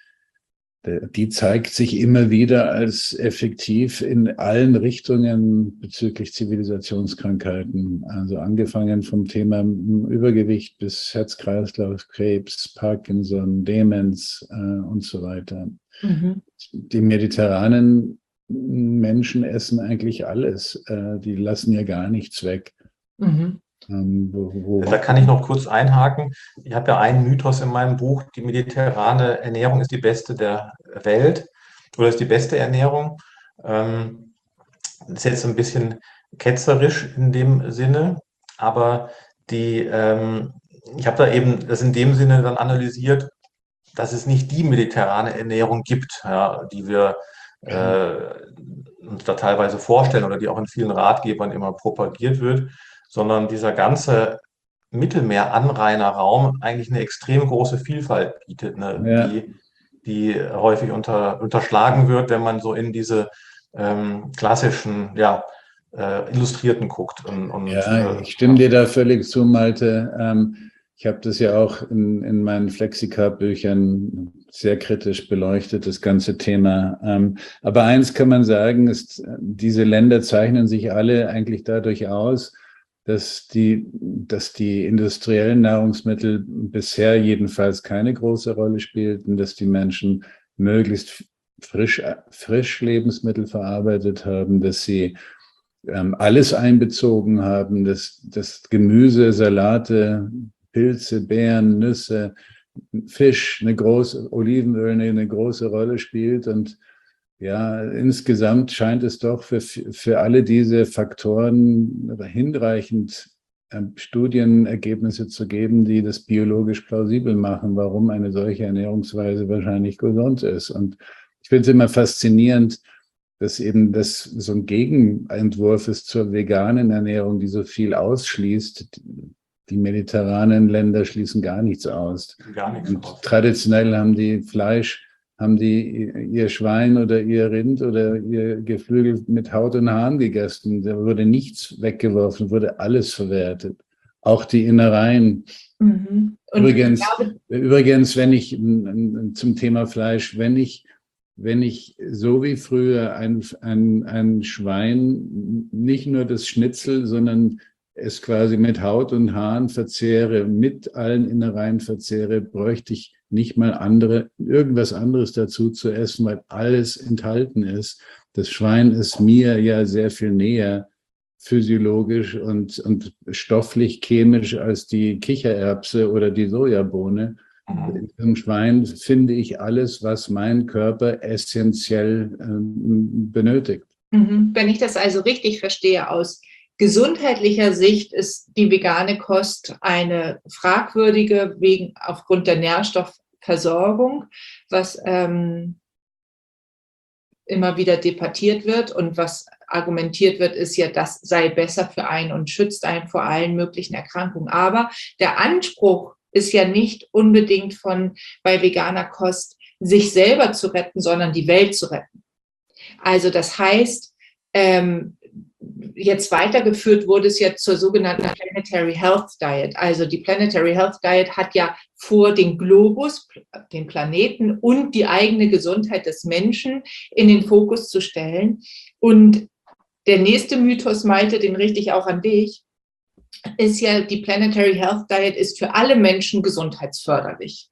die zeigt sich immer wieder als effektiv in allen Richtungen bezüglich Zivilisationskrankheiten. Also angefangen vom Thema Übergewicht bis Herz-Kreislauf-Krebs, Parkinson, Demenz äh, und so weiter. Mhm. Die mediterranen Menschen essen eigentlich alles. Äh, die lassen ja gar nichts weg. Mhm. Wo, wo da kann ich noch kurz einhaken. Ich habe ja einen Mythos in meinem Buch, die mediterrane Ernährung ist die beste der Welt oder ist die beste Ernährung. Ähm, das ist jetzt ein bisschen ketzerisch in dem Sinne, aber die, ähm, ich habe da eben das in dem Sinne dann analysiert, dass es nicht die mediterrane Ernährung gibt, ja, die wir äh, uns da teilweise vorstellen oder die auch in vielen Ratgebern immer propagiert wird, sondern dieser ganze Mittelmeer-Anrainerraum eigentlich eine extrem große Vielfalt bietet, ne, Ja. die, die häufig unter, unterschlagen wird, wenn man so in diese ähm, klassischen, ja, äh, Illustrierten guckt. Und, und, ja, äh, ich stimme dir da völlig zu, Malte. Ähm, ich habe das ja auch in, in meinen Flexicap-Büchern sehr kritisch beleuchtet, das ganze Thema. Ähm, aber eins kann man sagen, ist, diese Länder zeichnen sich alle eigentlich dadurch aus, dass die, dass die industriellen Nahrungsmittel bisher jedenfalls keine große Rolle spielten, dass die Menschen möglichst frisch, frisch Lebensmittel verarbeitet haben, dass sie ähm, alles einbezogen haben, dass, dass Gemüse, Salate, Pilze, Beeren, Nüsse, Fisch, eine große, Olivenöl eine, eine große Rolle spielt. Und ja, insgesamt scheint es doch für, für alle diese Faktoren hinreichend Studienergebnisse zu geben, die das biologisch plausibel machen, warum eine solche Ernährungsweise wahrscheinlich gesund ist. Und ich finde es immer faszinierend, dass eben das so ein Gegenentwurf ist zur veganen Ernährung, die so viel ausschließt. Die mediterranen Länder schließen gar nichts aus. Gar nichts Und aus. Traditionell haben die Fleisch, haben die ihr Schwein oder ihr Rind oder ihr Geflügel mit Haut und Haaren gegessen. Da wurde nichts weggeworfen, wurde alles verwertet. Auch die Innereien. Mhm. Übrigens, glaube, übrigens, wenn ich zum Thema Fleisch, wenn ich wenn ich so wie früher ein, ein, ein Schwein nicht nur das Schnitzel, sondern es quasi mit Haut und Haaren verzehre, mit allen Innereien verzehre, bräuchte ich nicht mal andere, irgendwas anderes dazu zu essen, weil alles enthalten ist. Das Schwein ist mir ja sehr viel näher physiologisch und, und stofflich, chemisch als die Kichererbse oder die Sojabohne. Mhm. Im Schwein finde ich alles, was mein Körper essentiell ähm, benötigt. Mhm. Wenn ich das also richtig verstehe, aus gesundheitlicher Sicht ist die vegane Kost eine fragwürdige wegen aufgrund der Nährstoffversorgung, was ähm, immer wieder debattiert wird und was argumentiert wird, ist ja, das sei besser für einen und schützt einen vor allen möglichen Erkrankungen. Aber der Anspruch ist ja nicht unbedingt von bei veganer Kost sich selber zu retten, sondern die Welt zu retten. Also das heißt, ähm, jetzt weitergeführt wurde es ja zur sogenannten Planetary Health Diet. Also die Planetary Health Diet hat ja vor, den Globus, den Planeten und die eigene Gesundheit des Menschen in den Fokus zu stellen. Und der nächste Mythos, Malte, den richte ich auch an dich, ist ja, die Planetary Health Diet ist für alle Menschen gesundheitsförderlich.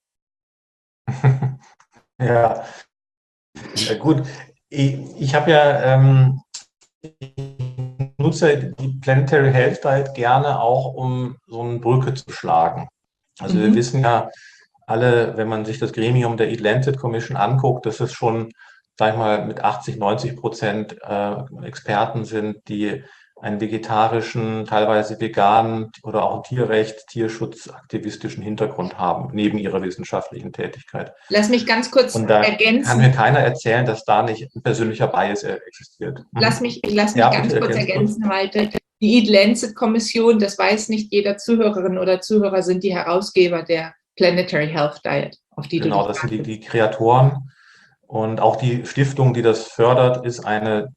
Ja, äh, gut. Ich, ich habe ja, ähm, ich nutze die Planetary Health Diet gerne auch, um so eine Brücke zu schlagen. Also wir Mhm. wissen ja alle, wenn man sich das Gremium der Eat Lancet Commission anguckt, dass es schon, sag ich mal, mit achtzig, neunzig Prozent äh, Experten sind, die einen vegetarischen, teilweise veganen oder auch Tierrecht, Tierschutzaktivistischen Hintergrund haben, neben ihrer wissenschaftlichen Tätigkeit. Lass mich ganz kurz Und da kann mir ergänzen. keiner erzählen, dass da nicht ein persönlicher Bias existiert. Lass Mhm. mich, ich lass mich Ja, ganz bitte kurz ergänzt kurz. ergänzen, Malte. Die Eat Lancet Kommission, das weiß nicht jeder Zuhörerin oder Zuhörer, sind die Herausgeber der Planetary Health Diet, auf die du Genau, dich das sind die, fragst. die Kreatoren. Und auch die Stiftung, die das fördert, ist eine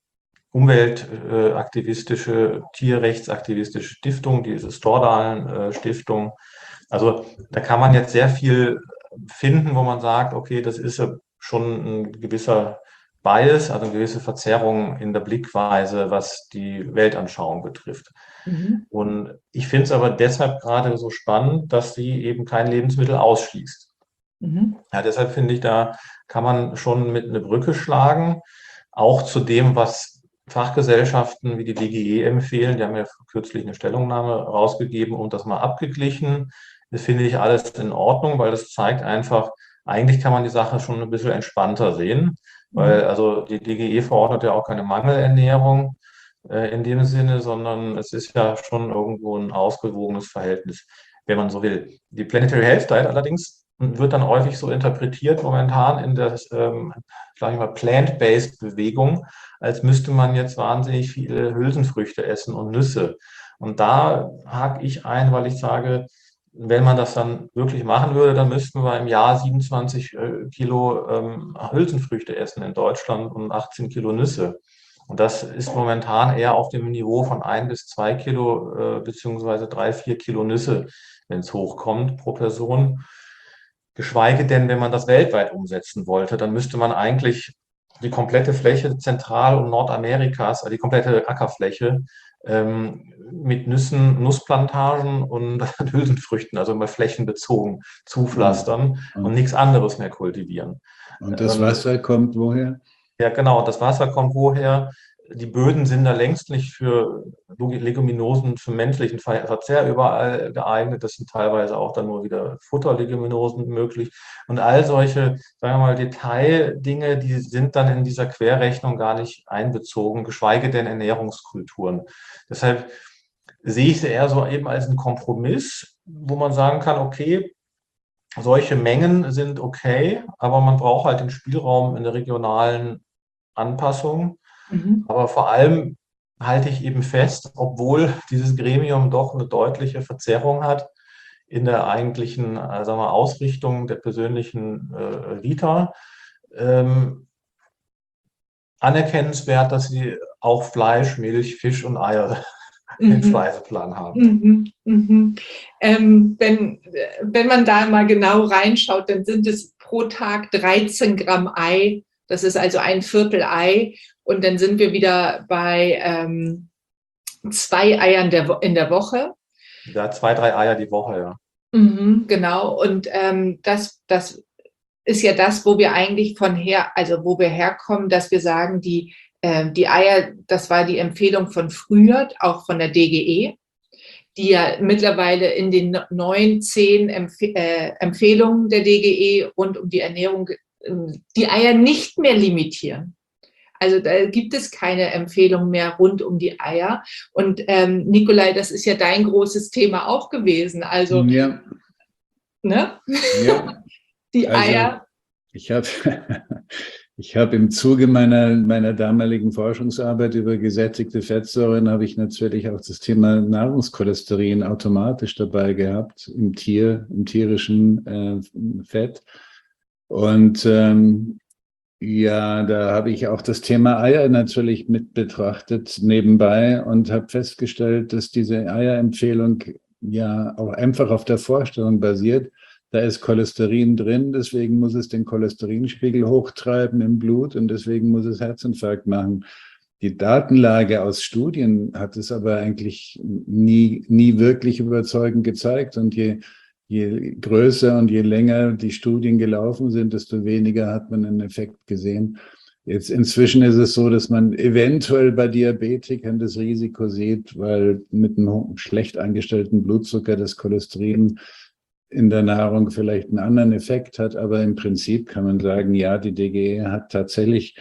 umweltaktivistische, tierrechtsaktivistische Stiftung, die Stordalen-Stiftung. Also da kann man jetzt sehr viel finden, wo man sagt, okay, das ist ja schon ein gewisser Bias, also eine gewisse Verzerrung in der Blickweise, was die Weltanschauung betrifft. Mhm. Und ich finde es aber deshalb gerade so spannend, dass sie eben kein Lebensmittel ausschließt. Mhm. Ja, deshalb finde ich, da kann man schon mit eine Brücke schlagen, auch zu dem, was Fachgesellschaften wie die D G E empfehlen. Die haben ja kürzlich eine Stellungnahme rausgegeben und das mal abgeglichen. Das finde ich alles in Ordnung, weil das zeigt einfach, eigentlich kann man die Sache schon ein bisschen entspannter sehen, weil Mhm. also die D G E verordnet ja auch keine Mangelernährung äh, in dem Sinne, sondern es ist ja schon irgendwo ein ausgewogenes Verhältnis, wenn man so will. Die Planetary Health Diet allerdings wird dann häufig so interpretiert momentan in der, ähm, sag ich mal, Plant-Based Bewegung, als müsste man jetzt wahnsinnig viele Hülsenfrüchte essen und Nüsse. Und da hake ich ein, weil ich sage, wenn man das dann wirklich machen würde, dann müssten wir im Jahr siebenundzwanzig äh, Kilo ähm, Hülsenfrüchte essen in Deutschland und achtzehn Kilo Nüsse. Und das ist momentan eher auf dem Niveau von ein bis zwei Kilo äh, beziehungsweise drei, vier Kilo Nüsse, wenn es hochkommt pro Person. Geschweige denn, wenn man das weltweit umsetzen wollte, dann müsste man eigentlich die komplette Fläche Zentral- und Nordamerikas, also die komplette Ackerfläche, ähm, mit Nüssen, Nussplantagen und Hülsenfrüchten, also mal flächenbezogen zupflastern und Und, nichts anderes mehr kultivieren. und das Ähm, Wasser kommt woher? ja, genau. Das Wasser kommt woher? Die Böden sind da längst nicht für Leguminosen, für menschlichen Ver- Verzehr überall geeignet. Das sind teilweise auch dann nur wieder Futterleguminosen möglich. Und all solche, sagen wir mal, Detaildinge, die sind dann in dieser Querrechnung gar nicht einbezogen, geschweige denn Ernährungskulturen. Deshalb sehe ich sie eher so eben als einen Kompromiss, wo man sagen kann, okay, solche Mengen sind okay, aber man braucht halt den Spielraum in der regionalen Anpassung. Mhm. Aber vor allem halte ich eben fest, obwohl dieses Gremium doch eine deutliche Verzerrung hat in der eigentlichen, äh, sagen wir, Ausrichtung der persönlichen äh, Vita, ähm, anerkennenswert, dass sie auch Fleisch, Milch, Fisch und Eier im Mhm. Speiseplan haben. Mhm. Mhm. Ähm, wenn, wenn man da mal genau reinschaut, dann sind es pro Tag dreizehn Gramm Ei. Das ist also ein Viertel Ei. Und dann sind wir wieder bei ähm, zwei Eiern der, Wo- in der Woche. Ja, zwei, drei Eier die Woche, ja. Mhm, genau. Und ähm, das, das ist ja das, wo wir eigentlich von her, also wo wir herkommen, dass wir sagen, die äh, die Eier, das war die Empfehlung von früher, auch von der D G E, die ja mittlerweile in den neun, zehn Empf äh, Empfehlungen der D G E rund um die Ernährung äh, die Eier nicht mehr limitieren. Also da gibt es keine Empfehlung mehr rund um die Eier. Und ähm, Nikolai, das ist ja dein großes Thema auch gewesen. Also, ja. ne? Ja. Die also, Eier. Ich habe ich hab im Zuge meiner, meiner damaligen Forschungsarbeit über gesättigte Fettsäuren, habe ich natürlich auch das Thema Nahrungscholesterin automatisch dabei gehabt, im Tier, im tierischen äh, Fett. Und ähm, ja, da habe ich auch das Thema Eier natürlich mit betrachtet nebenbei und habe festgestellt, dass diese Eierempfehlung ja auch einfach auf der Vorstellung basiert. Da ist Cholesterin drin, deswegen muss es den Cholesterinspiegel hochtreiben im Blut und deswegen muss es Herzinfarkt machen. Die Datenlage aus Studien hat es aber eigentlich nie, nie wirklich überzeugend gezeigt. Und je, je größer und je länger die Studien gelaufen sind, desto weniger hat man einen Effekt gesehen. Jetzt inzwischen ist es so, dass man eventuell bei Diabetikern das Risiko sieht, weil mit einem schlecht eingestellten Blutzucker das Cholesterin in der Nahrung vielleicht einen anderen Effekt hat. Aber im Prinzip kann man sagen, ja, die D G E hat tatsächlich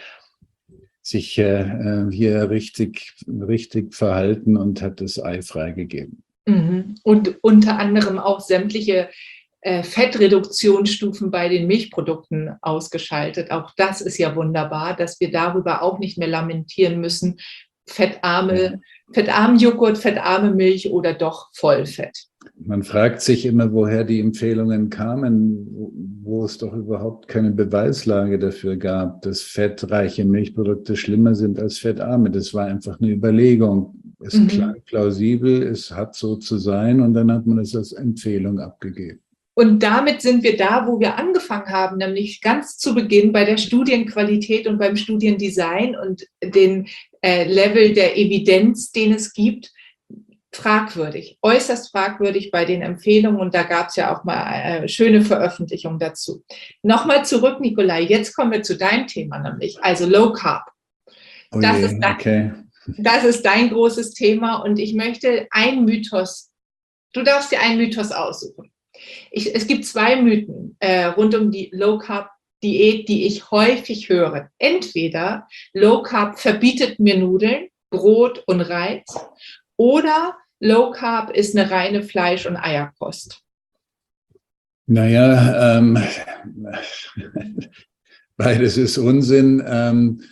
sich äh, hier richtig, richtig verhalten und hat das Ei freigegeben. Mhm. Und unter anderem auch sämtliche äh, Fettreduktionsstufen bei den Milchprodukten ausgeschaltet. Auch das ist ja wunderbar, dass wir darüber auch nicht mehr lamentieren müssen. Fettarme, ja. Fettarmen Joghurt, fettarme Milch oder doch Vollfett. Man fragt sich immer, woher die Empfehlungen kamen, wo es doch überhaupt keine Beweislage dafür gab, dass fettreiche Milchprodukte schlimmer sind als fettarme. Das war einfach eine Überlegung. Es mhm. klang plausibel, es hat so zu sein und dann hat man es als Empfehlung abgegeben. Und damit sind wir da, wo wir angefangen haben, nämlich ganz zu Beginn bei der Studienqualität und beim Studiendesign und den äh, Level der Evidenz, den es gibt. Fragwürdig, äußerst fragwürdig bei den Empfehlungen und da gab es ja auch mal eine schöne Veröffentlichung dazu. Nochmal zurück, Nikolai, jetzt kommen wir zu deinem Thema nämlich, also Low Carb. Oh das, je, ist dein, okay. das ist dein großes Thema und ich möchte einen Mythos, du darfst dir einen Mythos aussuchen. Ich, es gibt zwei Mythen äh, rund um die Low Carb Diät, die ich häufig höre. Entweder Low Carb verbietet mir Nudeln, Brot und Reis, oder Low Carb ist eine reine Fleisch- und Eierkost. Naja, ähm, beides ist Unsinn. Ähm,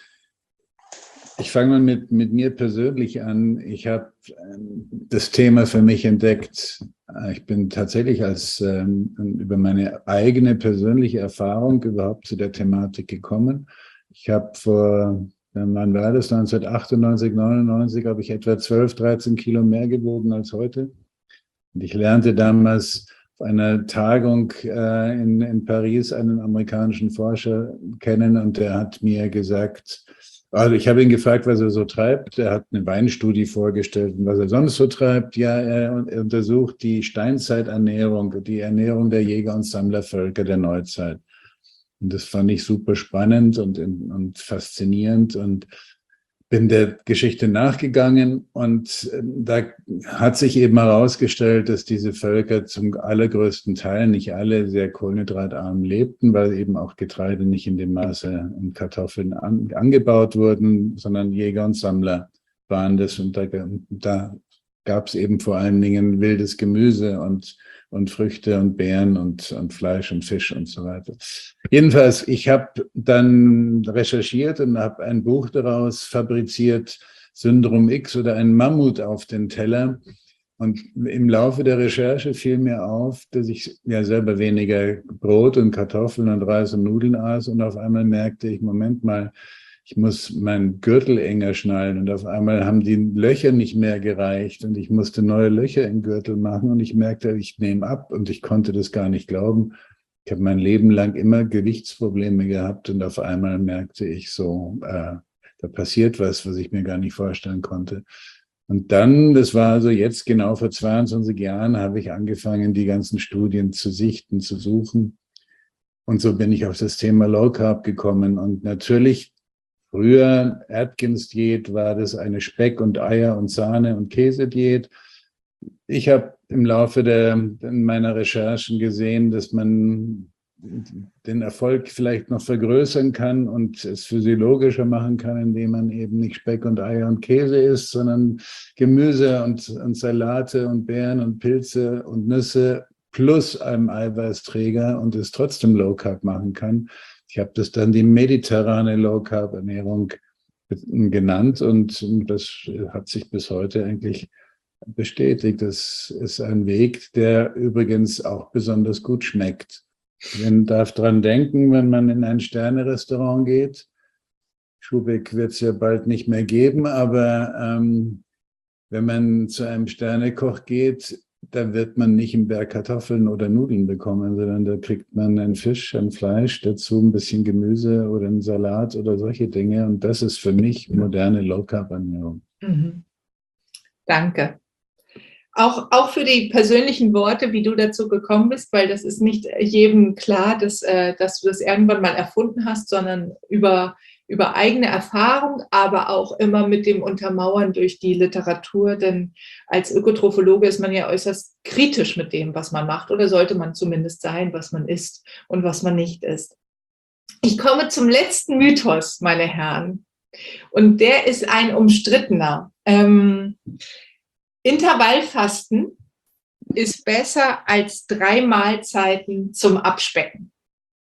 ich fange mal mit, mit mir persönlich an. Ich habe ähm, das Thema für mich entdeckt. Ich bin tatsächlich als ähm, über meine eigene persönliche Erfahrung überhaupt zu der Thematik gekommen. Ich habe vor Wann war das? neunzehnhundertachtundneunzig, neunundneunzig habe ich etwa zwölf, dreizehn Kilo mehr gewogen als heute. Und ich lernte damals auf einer Tagung äh, in, in Paris einen amerikanischen Forscher kennen und der hat mir gesagt, also ich habe ihn gefragt, was er so treibt. Er hat eine Weinstudie vorgestellt und was er sonst so treibt. Ja, er untersucht die Steinzeiternährung, die Ernährung der Jäger- und Sammlervölker der Neuzeit. Und das fand ich super spannend und, und faszinierend und bin der Geschichte nachgegangen. Und da hat sich eben herausgestellt, dass diese Völker zum allergrößten Teil, nicht alle, sehr kohlenhydratarm lebten, weil eben auch Getreide nicht in dem Maße und Kartoffeln an, angebaut wurden, sondern Jäger und Sammler waren das. Und da, da gab es eben vor allen Dingen wildes Gemüse und und Früchte und Beeren und, und Fleisch und Fisch und so weiter. Jedenfalls, ich habe dann recherchiert und habe ein Buch daraus fabriziert, Syndrom X oder ein Mammut auf den Teller. Und im Laufe der Recherche fiel mir auf, dass ich ja selber weniger Brot und Kartoffeln und Reis und Nudeln aß und auf einmal merkte ich, Moment mal, ich muss meinen Gürtel enger schnallen und auf einmal haben die Löcher nicht mehr gereicht und ich musste neue Löcher im Gürtel machen und ich merkte, ich nehme ab und ich konnte das gar nicht glauben. Ich habe mein Leben lang immer Gewichtsprobleme gehabt und auf einmal merkte ich so, äh, da passiert was, was ich mir gar nicht vorstellen konnte. Und dann, das war also jetzt genau vor zweiundzwanzig Jahren, habe ich angefangen, die ganzen Studien zu sichten, zu suchen. Und so bin ich auf das Thema Low Carb gekommen und natürlich früher Atkins-Diät war das eine Speck- und Eier- und Sahne- und Käse-Diät. Ich habe im Laufe der, meiner Recherchen gesehen, dass man den Erfolg vielleicht noch vergrößern kann und es physiologischer machen kann, indem man eben nicht Speck und Eier und Käse isst, sondern Gemüse und, und Salate und Beeren und Pilze und Nüsse plus einem Eiweißträger und es trotzdem Low Carb machen kann. Ich habe das dann die mediterrane Low Carb Ernährung genannt und das hat sich bis heute eigentlich bestätigt. Das ist ein Weg, der übrigens auch besonders gut schmeckt. Man darf dran denken, wenn man in ein Sterne-Restaurant geht. Schubeck wird es ja bald nicht mehr geben, aber ähm, wenn man zu einem Sternekoch geht, da wird man nicht einen Berg Kartoffeln oder Nudeln bekommen, sondern da kriegt man einen Fisch, ein Fleisch, dazu ein bisschen Gemüse oder einen Salat oder solche Dinge. Und das ist für mich moderne Low-Carb-Ernährung. Mhm. Danke. Auch, auch für die persönlichen Worte, wie du dazu gekommen bist, weil das ist nicht jedem klar, dass, äh, dass du das irgendwann mal erfunden hast, sondern über, über eigene Erfahrung, aber auch immer mit dem Untermauern durch die Literatur. Denn als Ökotrophologe ist man ja äußerst kritisch mit dem, was man macht, oder sollte man zumindest sein, was man isst und was man nicht isst. Ich komme zum letzten Mythos, meine Herren. Und der ist ein umstrittener. Ähm, Intervallfasten ist besser als drei Mahlzeiten zum Abspecken.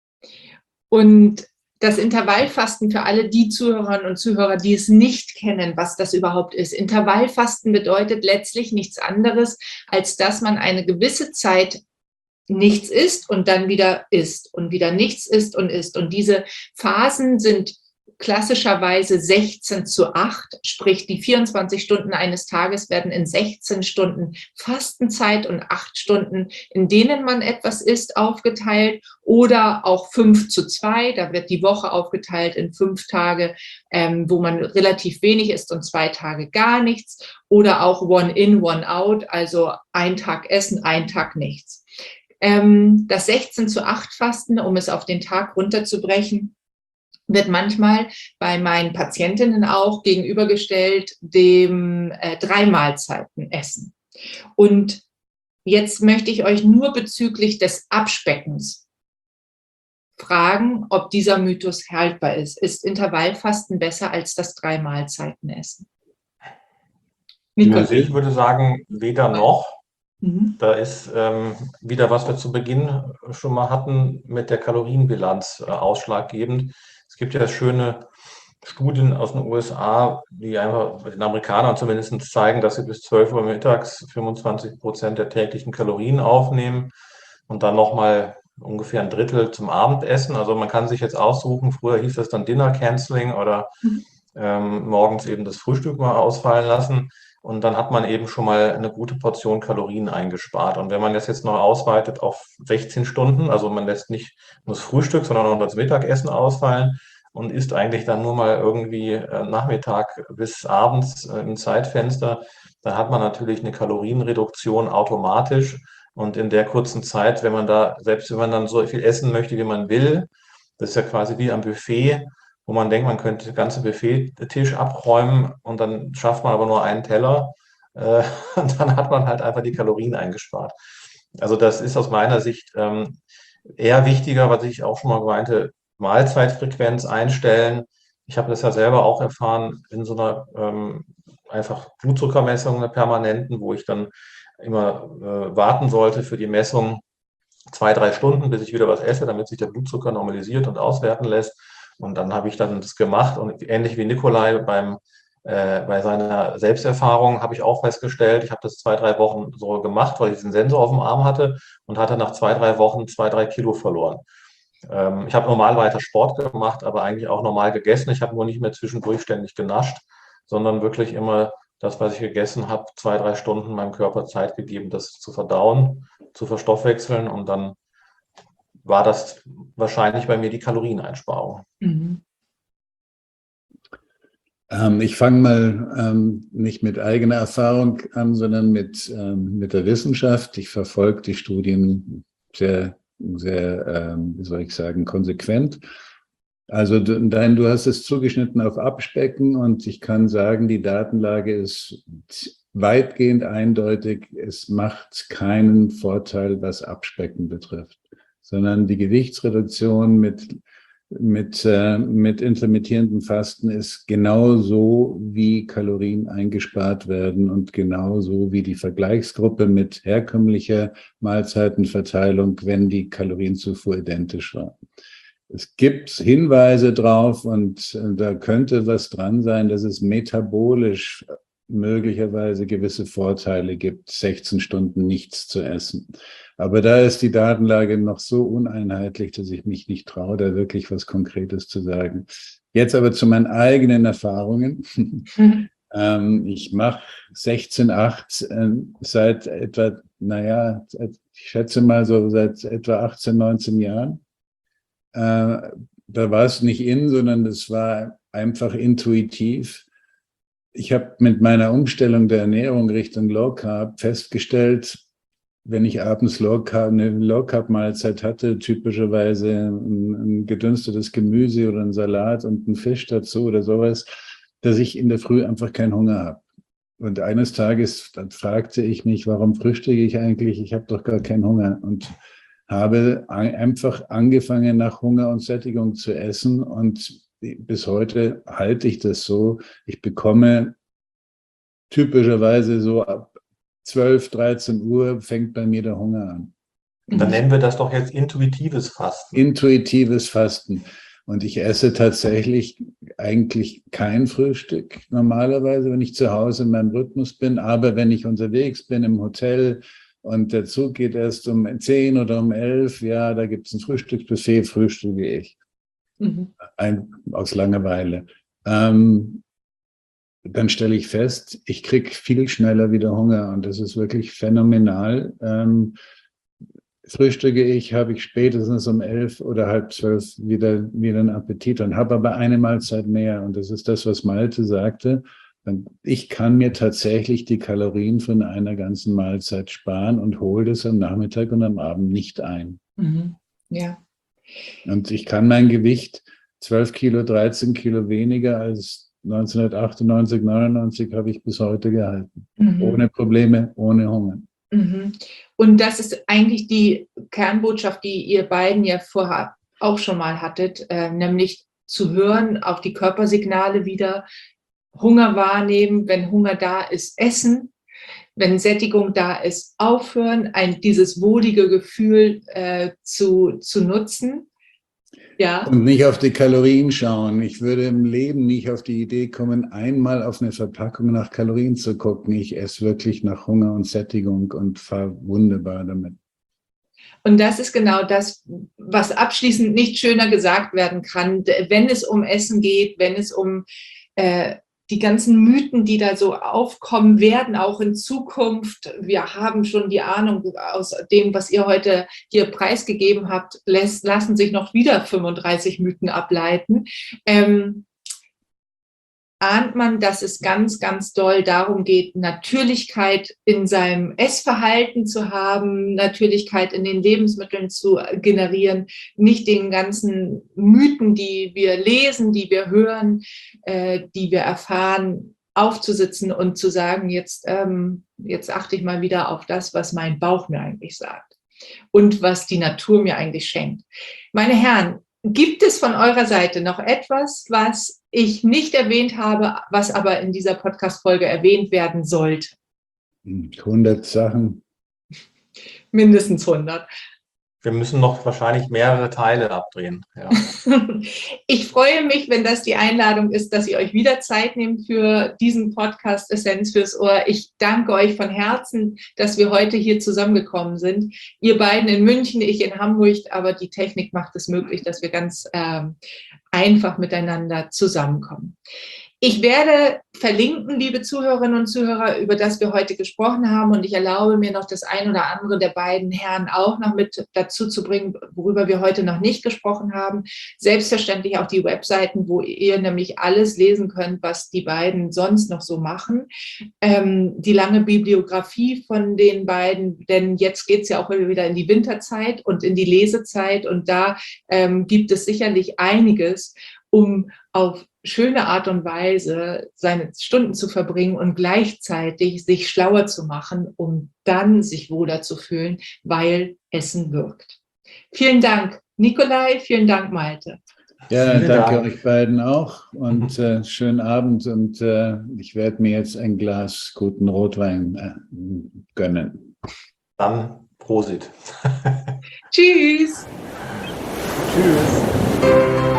Und das Intervallfasten für alle die Zuhörerinnen und Zuhörer, die es nicht kennen, was das überhaupt ist. Intervallfasten bedeutet letztlich nichts anderes, als dass man eine gewisse Zeit nichts isst und dann wieder isst und wieder nichts isst und isst. Und diese Phasen sind klassischerweise sechzehn zu acht, sprich die vierundzwanzig Stunden eines Tages werden in sechzehn Stunden Fastenzeit und acht Stunden, in denen man etwas isst, aufgeteilt, oder auch fünf zu zwei, da wird die Woche aufgeteilt in fünf Tage, ähm, wo man relativ wenig isst und zwei Tage gar nichts, oder auch one in, one out, also ein Tag essen, ein Tag nichts. Ähm, das sechzehn zu acht Fasten, um es auf den Tag runterzubrechen, wird manchmal bei meinen Patientinnen auch gegenübergestellt dem äh, drei Mahlzeiten essen. Und jetzt möchte ich euch nur bezüglich des Abspeckens fragen, ob dieser Mythos haltbar ist. Ist Intervallfasten besser als das drei Mahlzeiten essen? Also ich würde sagen, weder noch. Mhm. Da ist ähm, wieder, was wir zu Beginn schon mal hatten, mit der Kalorienbilanz äh, ausschlaggebend. Es gibt ja schöne Studien aus den U S A, die einfach den Amerikanern zumindest zeigen, dass sie bis zwölf Uhr mittags fünfundzwanzig Prozent der täglichen Kalorien aufnehmen und dann nochmal ungefähr ein Drittel zum Abendessen. Also man kann sich jetzt aussuchen, früher hieß das dann Dinner Canceling oder ähm, morgens eben das Frühstück mal ausfallen lassen. Und dann hat man eben schon mal eine gute Portion Kalorien eingespart. Und wenn man das jetzt noch ausweitet auf sechzehn Stunden, also man lässt nicht nur das Frühstück, sondern auch das Mittagessen ausfallen und isst eigentlich dann nur mal irgendwie äh, Nachmittag bis abends äh, im Zeitfenster, dann hat man natürlich eine Kalorienreduktion automatisch. Und in der kurzen Zeit, wenn man da, selbst wenn man dann so viel essen möchte, wie man will, das ist ja quasi wie am Buffet, wo man denkt, man könnte den ganzen Buffettisch abräumen und dann schafft man aber nur einen Teller. Äh, und dann hat man halt einfach die Kalorien eingespart. Also das ist aus meiner Sicht ähm, eher wichtiger, was ich auch schon mal meinte, Mahlzeitfrequenz einstellen. Ich habe das ja selber auch erfahren in so einer ähm, einfach Blutzuckermessung, einer permanenten, wo ich dann immer äh, warten sollte für die Messung zwei, drei Stunden, bis ich wieder was esse, damit sich der Blutzucker normalisiert und auswerten lässt. Und dann habe ich dann das gemacht und ähnlich wie Nikolai beim, äh, bei seiner Selbsterfahrung habe ich auch festgestellt, ich habe das zwei, drei Wochen so gemacht, weil ich diesen Sensor auf dem Arm hatte und hatte nach zwei, drei Wochen zwei, drei Kilo verloren. Ähm, ich habe normal weiter Sport gemacht, aber eigentlich auch normal gegessen. Ich habe nur nicht mehr zwischendurch ständig genascht, sondern wirklich immer das, was ich gegessen habe, zwei, drei Stunden meinem Körper Zeit gegeben, das zu verdauen, zu verstoffwechseln und dann war das wahrscheinlich bei mir die Kalorieneinsparung. Mhm. Ähm, ich fange mal ähm, nicht mit eigener Erfahrung an, sondern mit, ähm, mit der Wissenschaft. Ich verfolge die Studien sehr, sehr, ähm, wie soll ich sagen, konsequent. Also du, dein, du hast es zugeschnitten auf Abspecken und ich kann sagen, die Datenlage ist weitgehend eindeutig. Es macht keinen Vorteil, was Abspecken betrifft, sondern die Gewichtsreduktion mit, mit, äh, mit intermittierendem Fasten ist genauso, wie Kalorien eingespart werden und genauso wie die Vergleichsgruppe mit herkömmlicher Mahlzeitenverteilung, wenn die Kalorienzufuhr identisch war. Es gibt Hinweise drauf und da könnte was dran sein, dass es metabolisch möglicherweise gewisse Vorteile gibt, sechzehn Stunden nichts zu essen. Aber da ist die Datenlage noch so uneinheitlich, dass ich mich nicht traue, da wirklich was Konkretes zu sagen. Jetzt aber zu meinen eigenen Erfahrungen. Mhm. ähm, ich mache sechzehn acht äh, seit etwa, naja, ich schätze mal so seit etwa achtzehn, neunzehn Jahren. Äh, da war es nicht in, sondern es war einfach intuitiv. Ich habe mit meiner Umstellung der Ernährung Richtung Low Carb festgestellt, wenn ich abends Low Carb, eine Low Carb Mahlzeit hatte, typischerweise ein, ein gedünstetes Gemüse oder ein Salat und ein Fisch dazu oder sowas, dass ich in der Früh einfach keinen Hunger habe. Und eines Tages dann fragte ich mich, warum frühstücke ich eigentlich? Ich habe doch gar keinen Hunger. Und habe einfach angefangen, nach Hunger und Sättigung zu essen und bis heute halte ich das so. Ich bekomme typischerweise so ab zwölf, dreizehn Uhr fängt bei mir der Hunger an. Dann nennen wir das doch jetzt intuitives Fasten. Intuitives Fasten. Und ich esse tatsächlich eigentlich kein Frühstück normalerweise, wenn ich zu Hause in meinem Rhythmus bin. Aber wenn ich unterwegs bin im Hotel, und der Zug geht erst um zehn oder um elf, ja, da gibt es ein Frühstücksbuffet, frühstücke ich. Mhm. Ein, aus Langeweile. Ähm, dann stelle ich fest, ich kriege viel schneller wieder Hunger und das ist wirklich phänomenal. Ähm, frühstücke ich, habe ich spätestens um elf oder halb zwölf wieder, wieder einen Appetit und habe aber eine Mahlzeit mehr. Und das ist das, was Malte sagte. Ich kann mir tatsächlich die Kalorien von einer ganzen Mahlzeit sparen und hole das am Nachmittag und am Abend nicht ein. Mhm. Ja. Und ich kann mein Gewicht zwölf Kilo, dreizehn Kilo weniger als neunzehnhundertachtundneunzig, neunundneunzig habe ich bis heute gehalten. Mhm. Ohne Probleme, ohne Hunger. Mhm. Und das ist eigentlich die Kernbotschaft, die ihr beiden ja vorher auch schon mal hattet, äh, nämlich zu hören auf die Körpersignale wieder, Hunger wahrnehmen, wenn Hunger da ist, essen, wenn Sättigung da ist, aufhören, ein, dieses wohlige Gefühl äh, zu, zu nutzen. Ja. Und nicht auf die Kalorien schauen. Ich würde im Leben nicht auf die Idee kommen, einmal auf eine Verpackung nach Kalorien zu gucken. Ich esse wirklich nach Hunger und Sättigung und fahre wunderbar damit. Und das ist genau das, was abschließend nicht schöner gesagt werden kann, wenn es um Essen geht, wenn es um äh, die ganzen Mythen, die da so aufkommen werden, auch in Zukunft. Wir haben schon die Ahnung aus dem, was ihr heute hier preisgegeben habt, lässt, lassen sich noch wieder fünfunddreißig Mythen ableiten. Ähm, ahnt man, dass es ganz, ganz doll darum geht, Natürlichkeit in seinem Essverhalten zu haben, Natürlichkeit in den Lebensmitteln zu generieren, nicht den ganzen Mythen, die wir lesen, die wir hören, äh, die wir erfahren, aufzusitzen und zu sagen, jetzt, ähm, jetzt achte ich mal wieder auf das, was mein Bauch mir eigentlich sagt und was die Natur mir eigentlich schenkt. Meine Herren, gibt es von eurer Seite noch etwas, was ich nicht erwähnt habe, was aber in dieser Podcast-Folge erwähnt werden sollte? hundert Sachen. Mindestens hundert. Wir müssen noch wahrscheinlich mehrere Teile abdrehen. Ja. Ich freue mich, wenn das die Einladung ist, dass ihr euch wieder Zeit nehmt für diesen Podcast Essenz fürs Ohr. Ich danke euch von Herzen, dass wir heute hier zusammengekommen sind. Ihr beiden in München, ich in Hamburg, aber die Technik macht es möglich, dass wir ganz ähm, einfach miteinander zusammenkommen. Ich werde verlinken, liebe Zuhörerinnen und Zuhörer, über das wir heute gesprochen haben. Und ich erlaube mir noch das ein oder andere der beiden Herren auch noch mit dazu zu bringen, worüber wir heute noch nicht gesprochen haben. Selbstverständlich auch die Webseiten, wo ihr nämlich alles lesen könnt, was die beiden sonst noch so machen. Ähm, die lange Bibliografie von den beiden, denn jetzt geht es ja auch wieder in die Winterzeit und in die Lesezeit. Und da ähm, gibt es sicherlich einiges, um auf schöne Art und Weise seine Stunden zu verbringen und gleichzeitig sich schlauer zu machen, um dann sich wohler zu fühlen, weil Essen wirkt. Vielen Dank, Nikolai, vielen Dank, Malte. Ja, Vielen danke Dank. euch beiden auch und äh, schönen Abend und äh, ich werde mir jetzt ein Glas guten Rotwein äh, gönnen. Dann Prosit. Tschüss. Tschüss.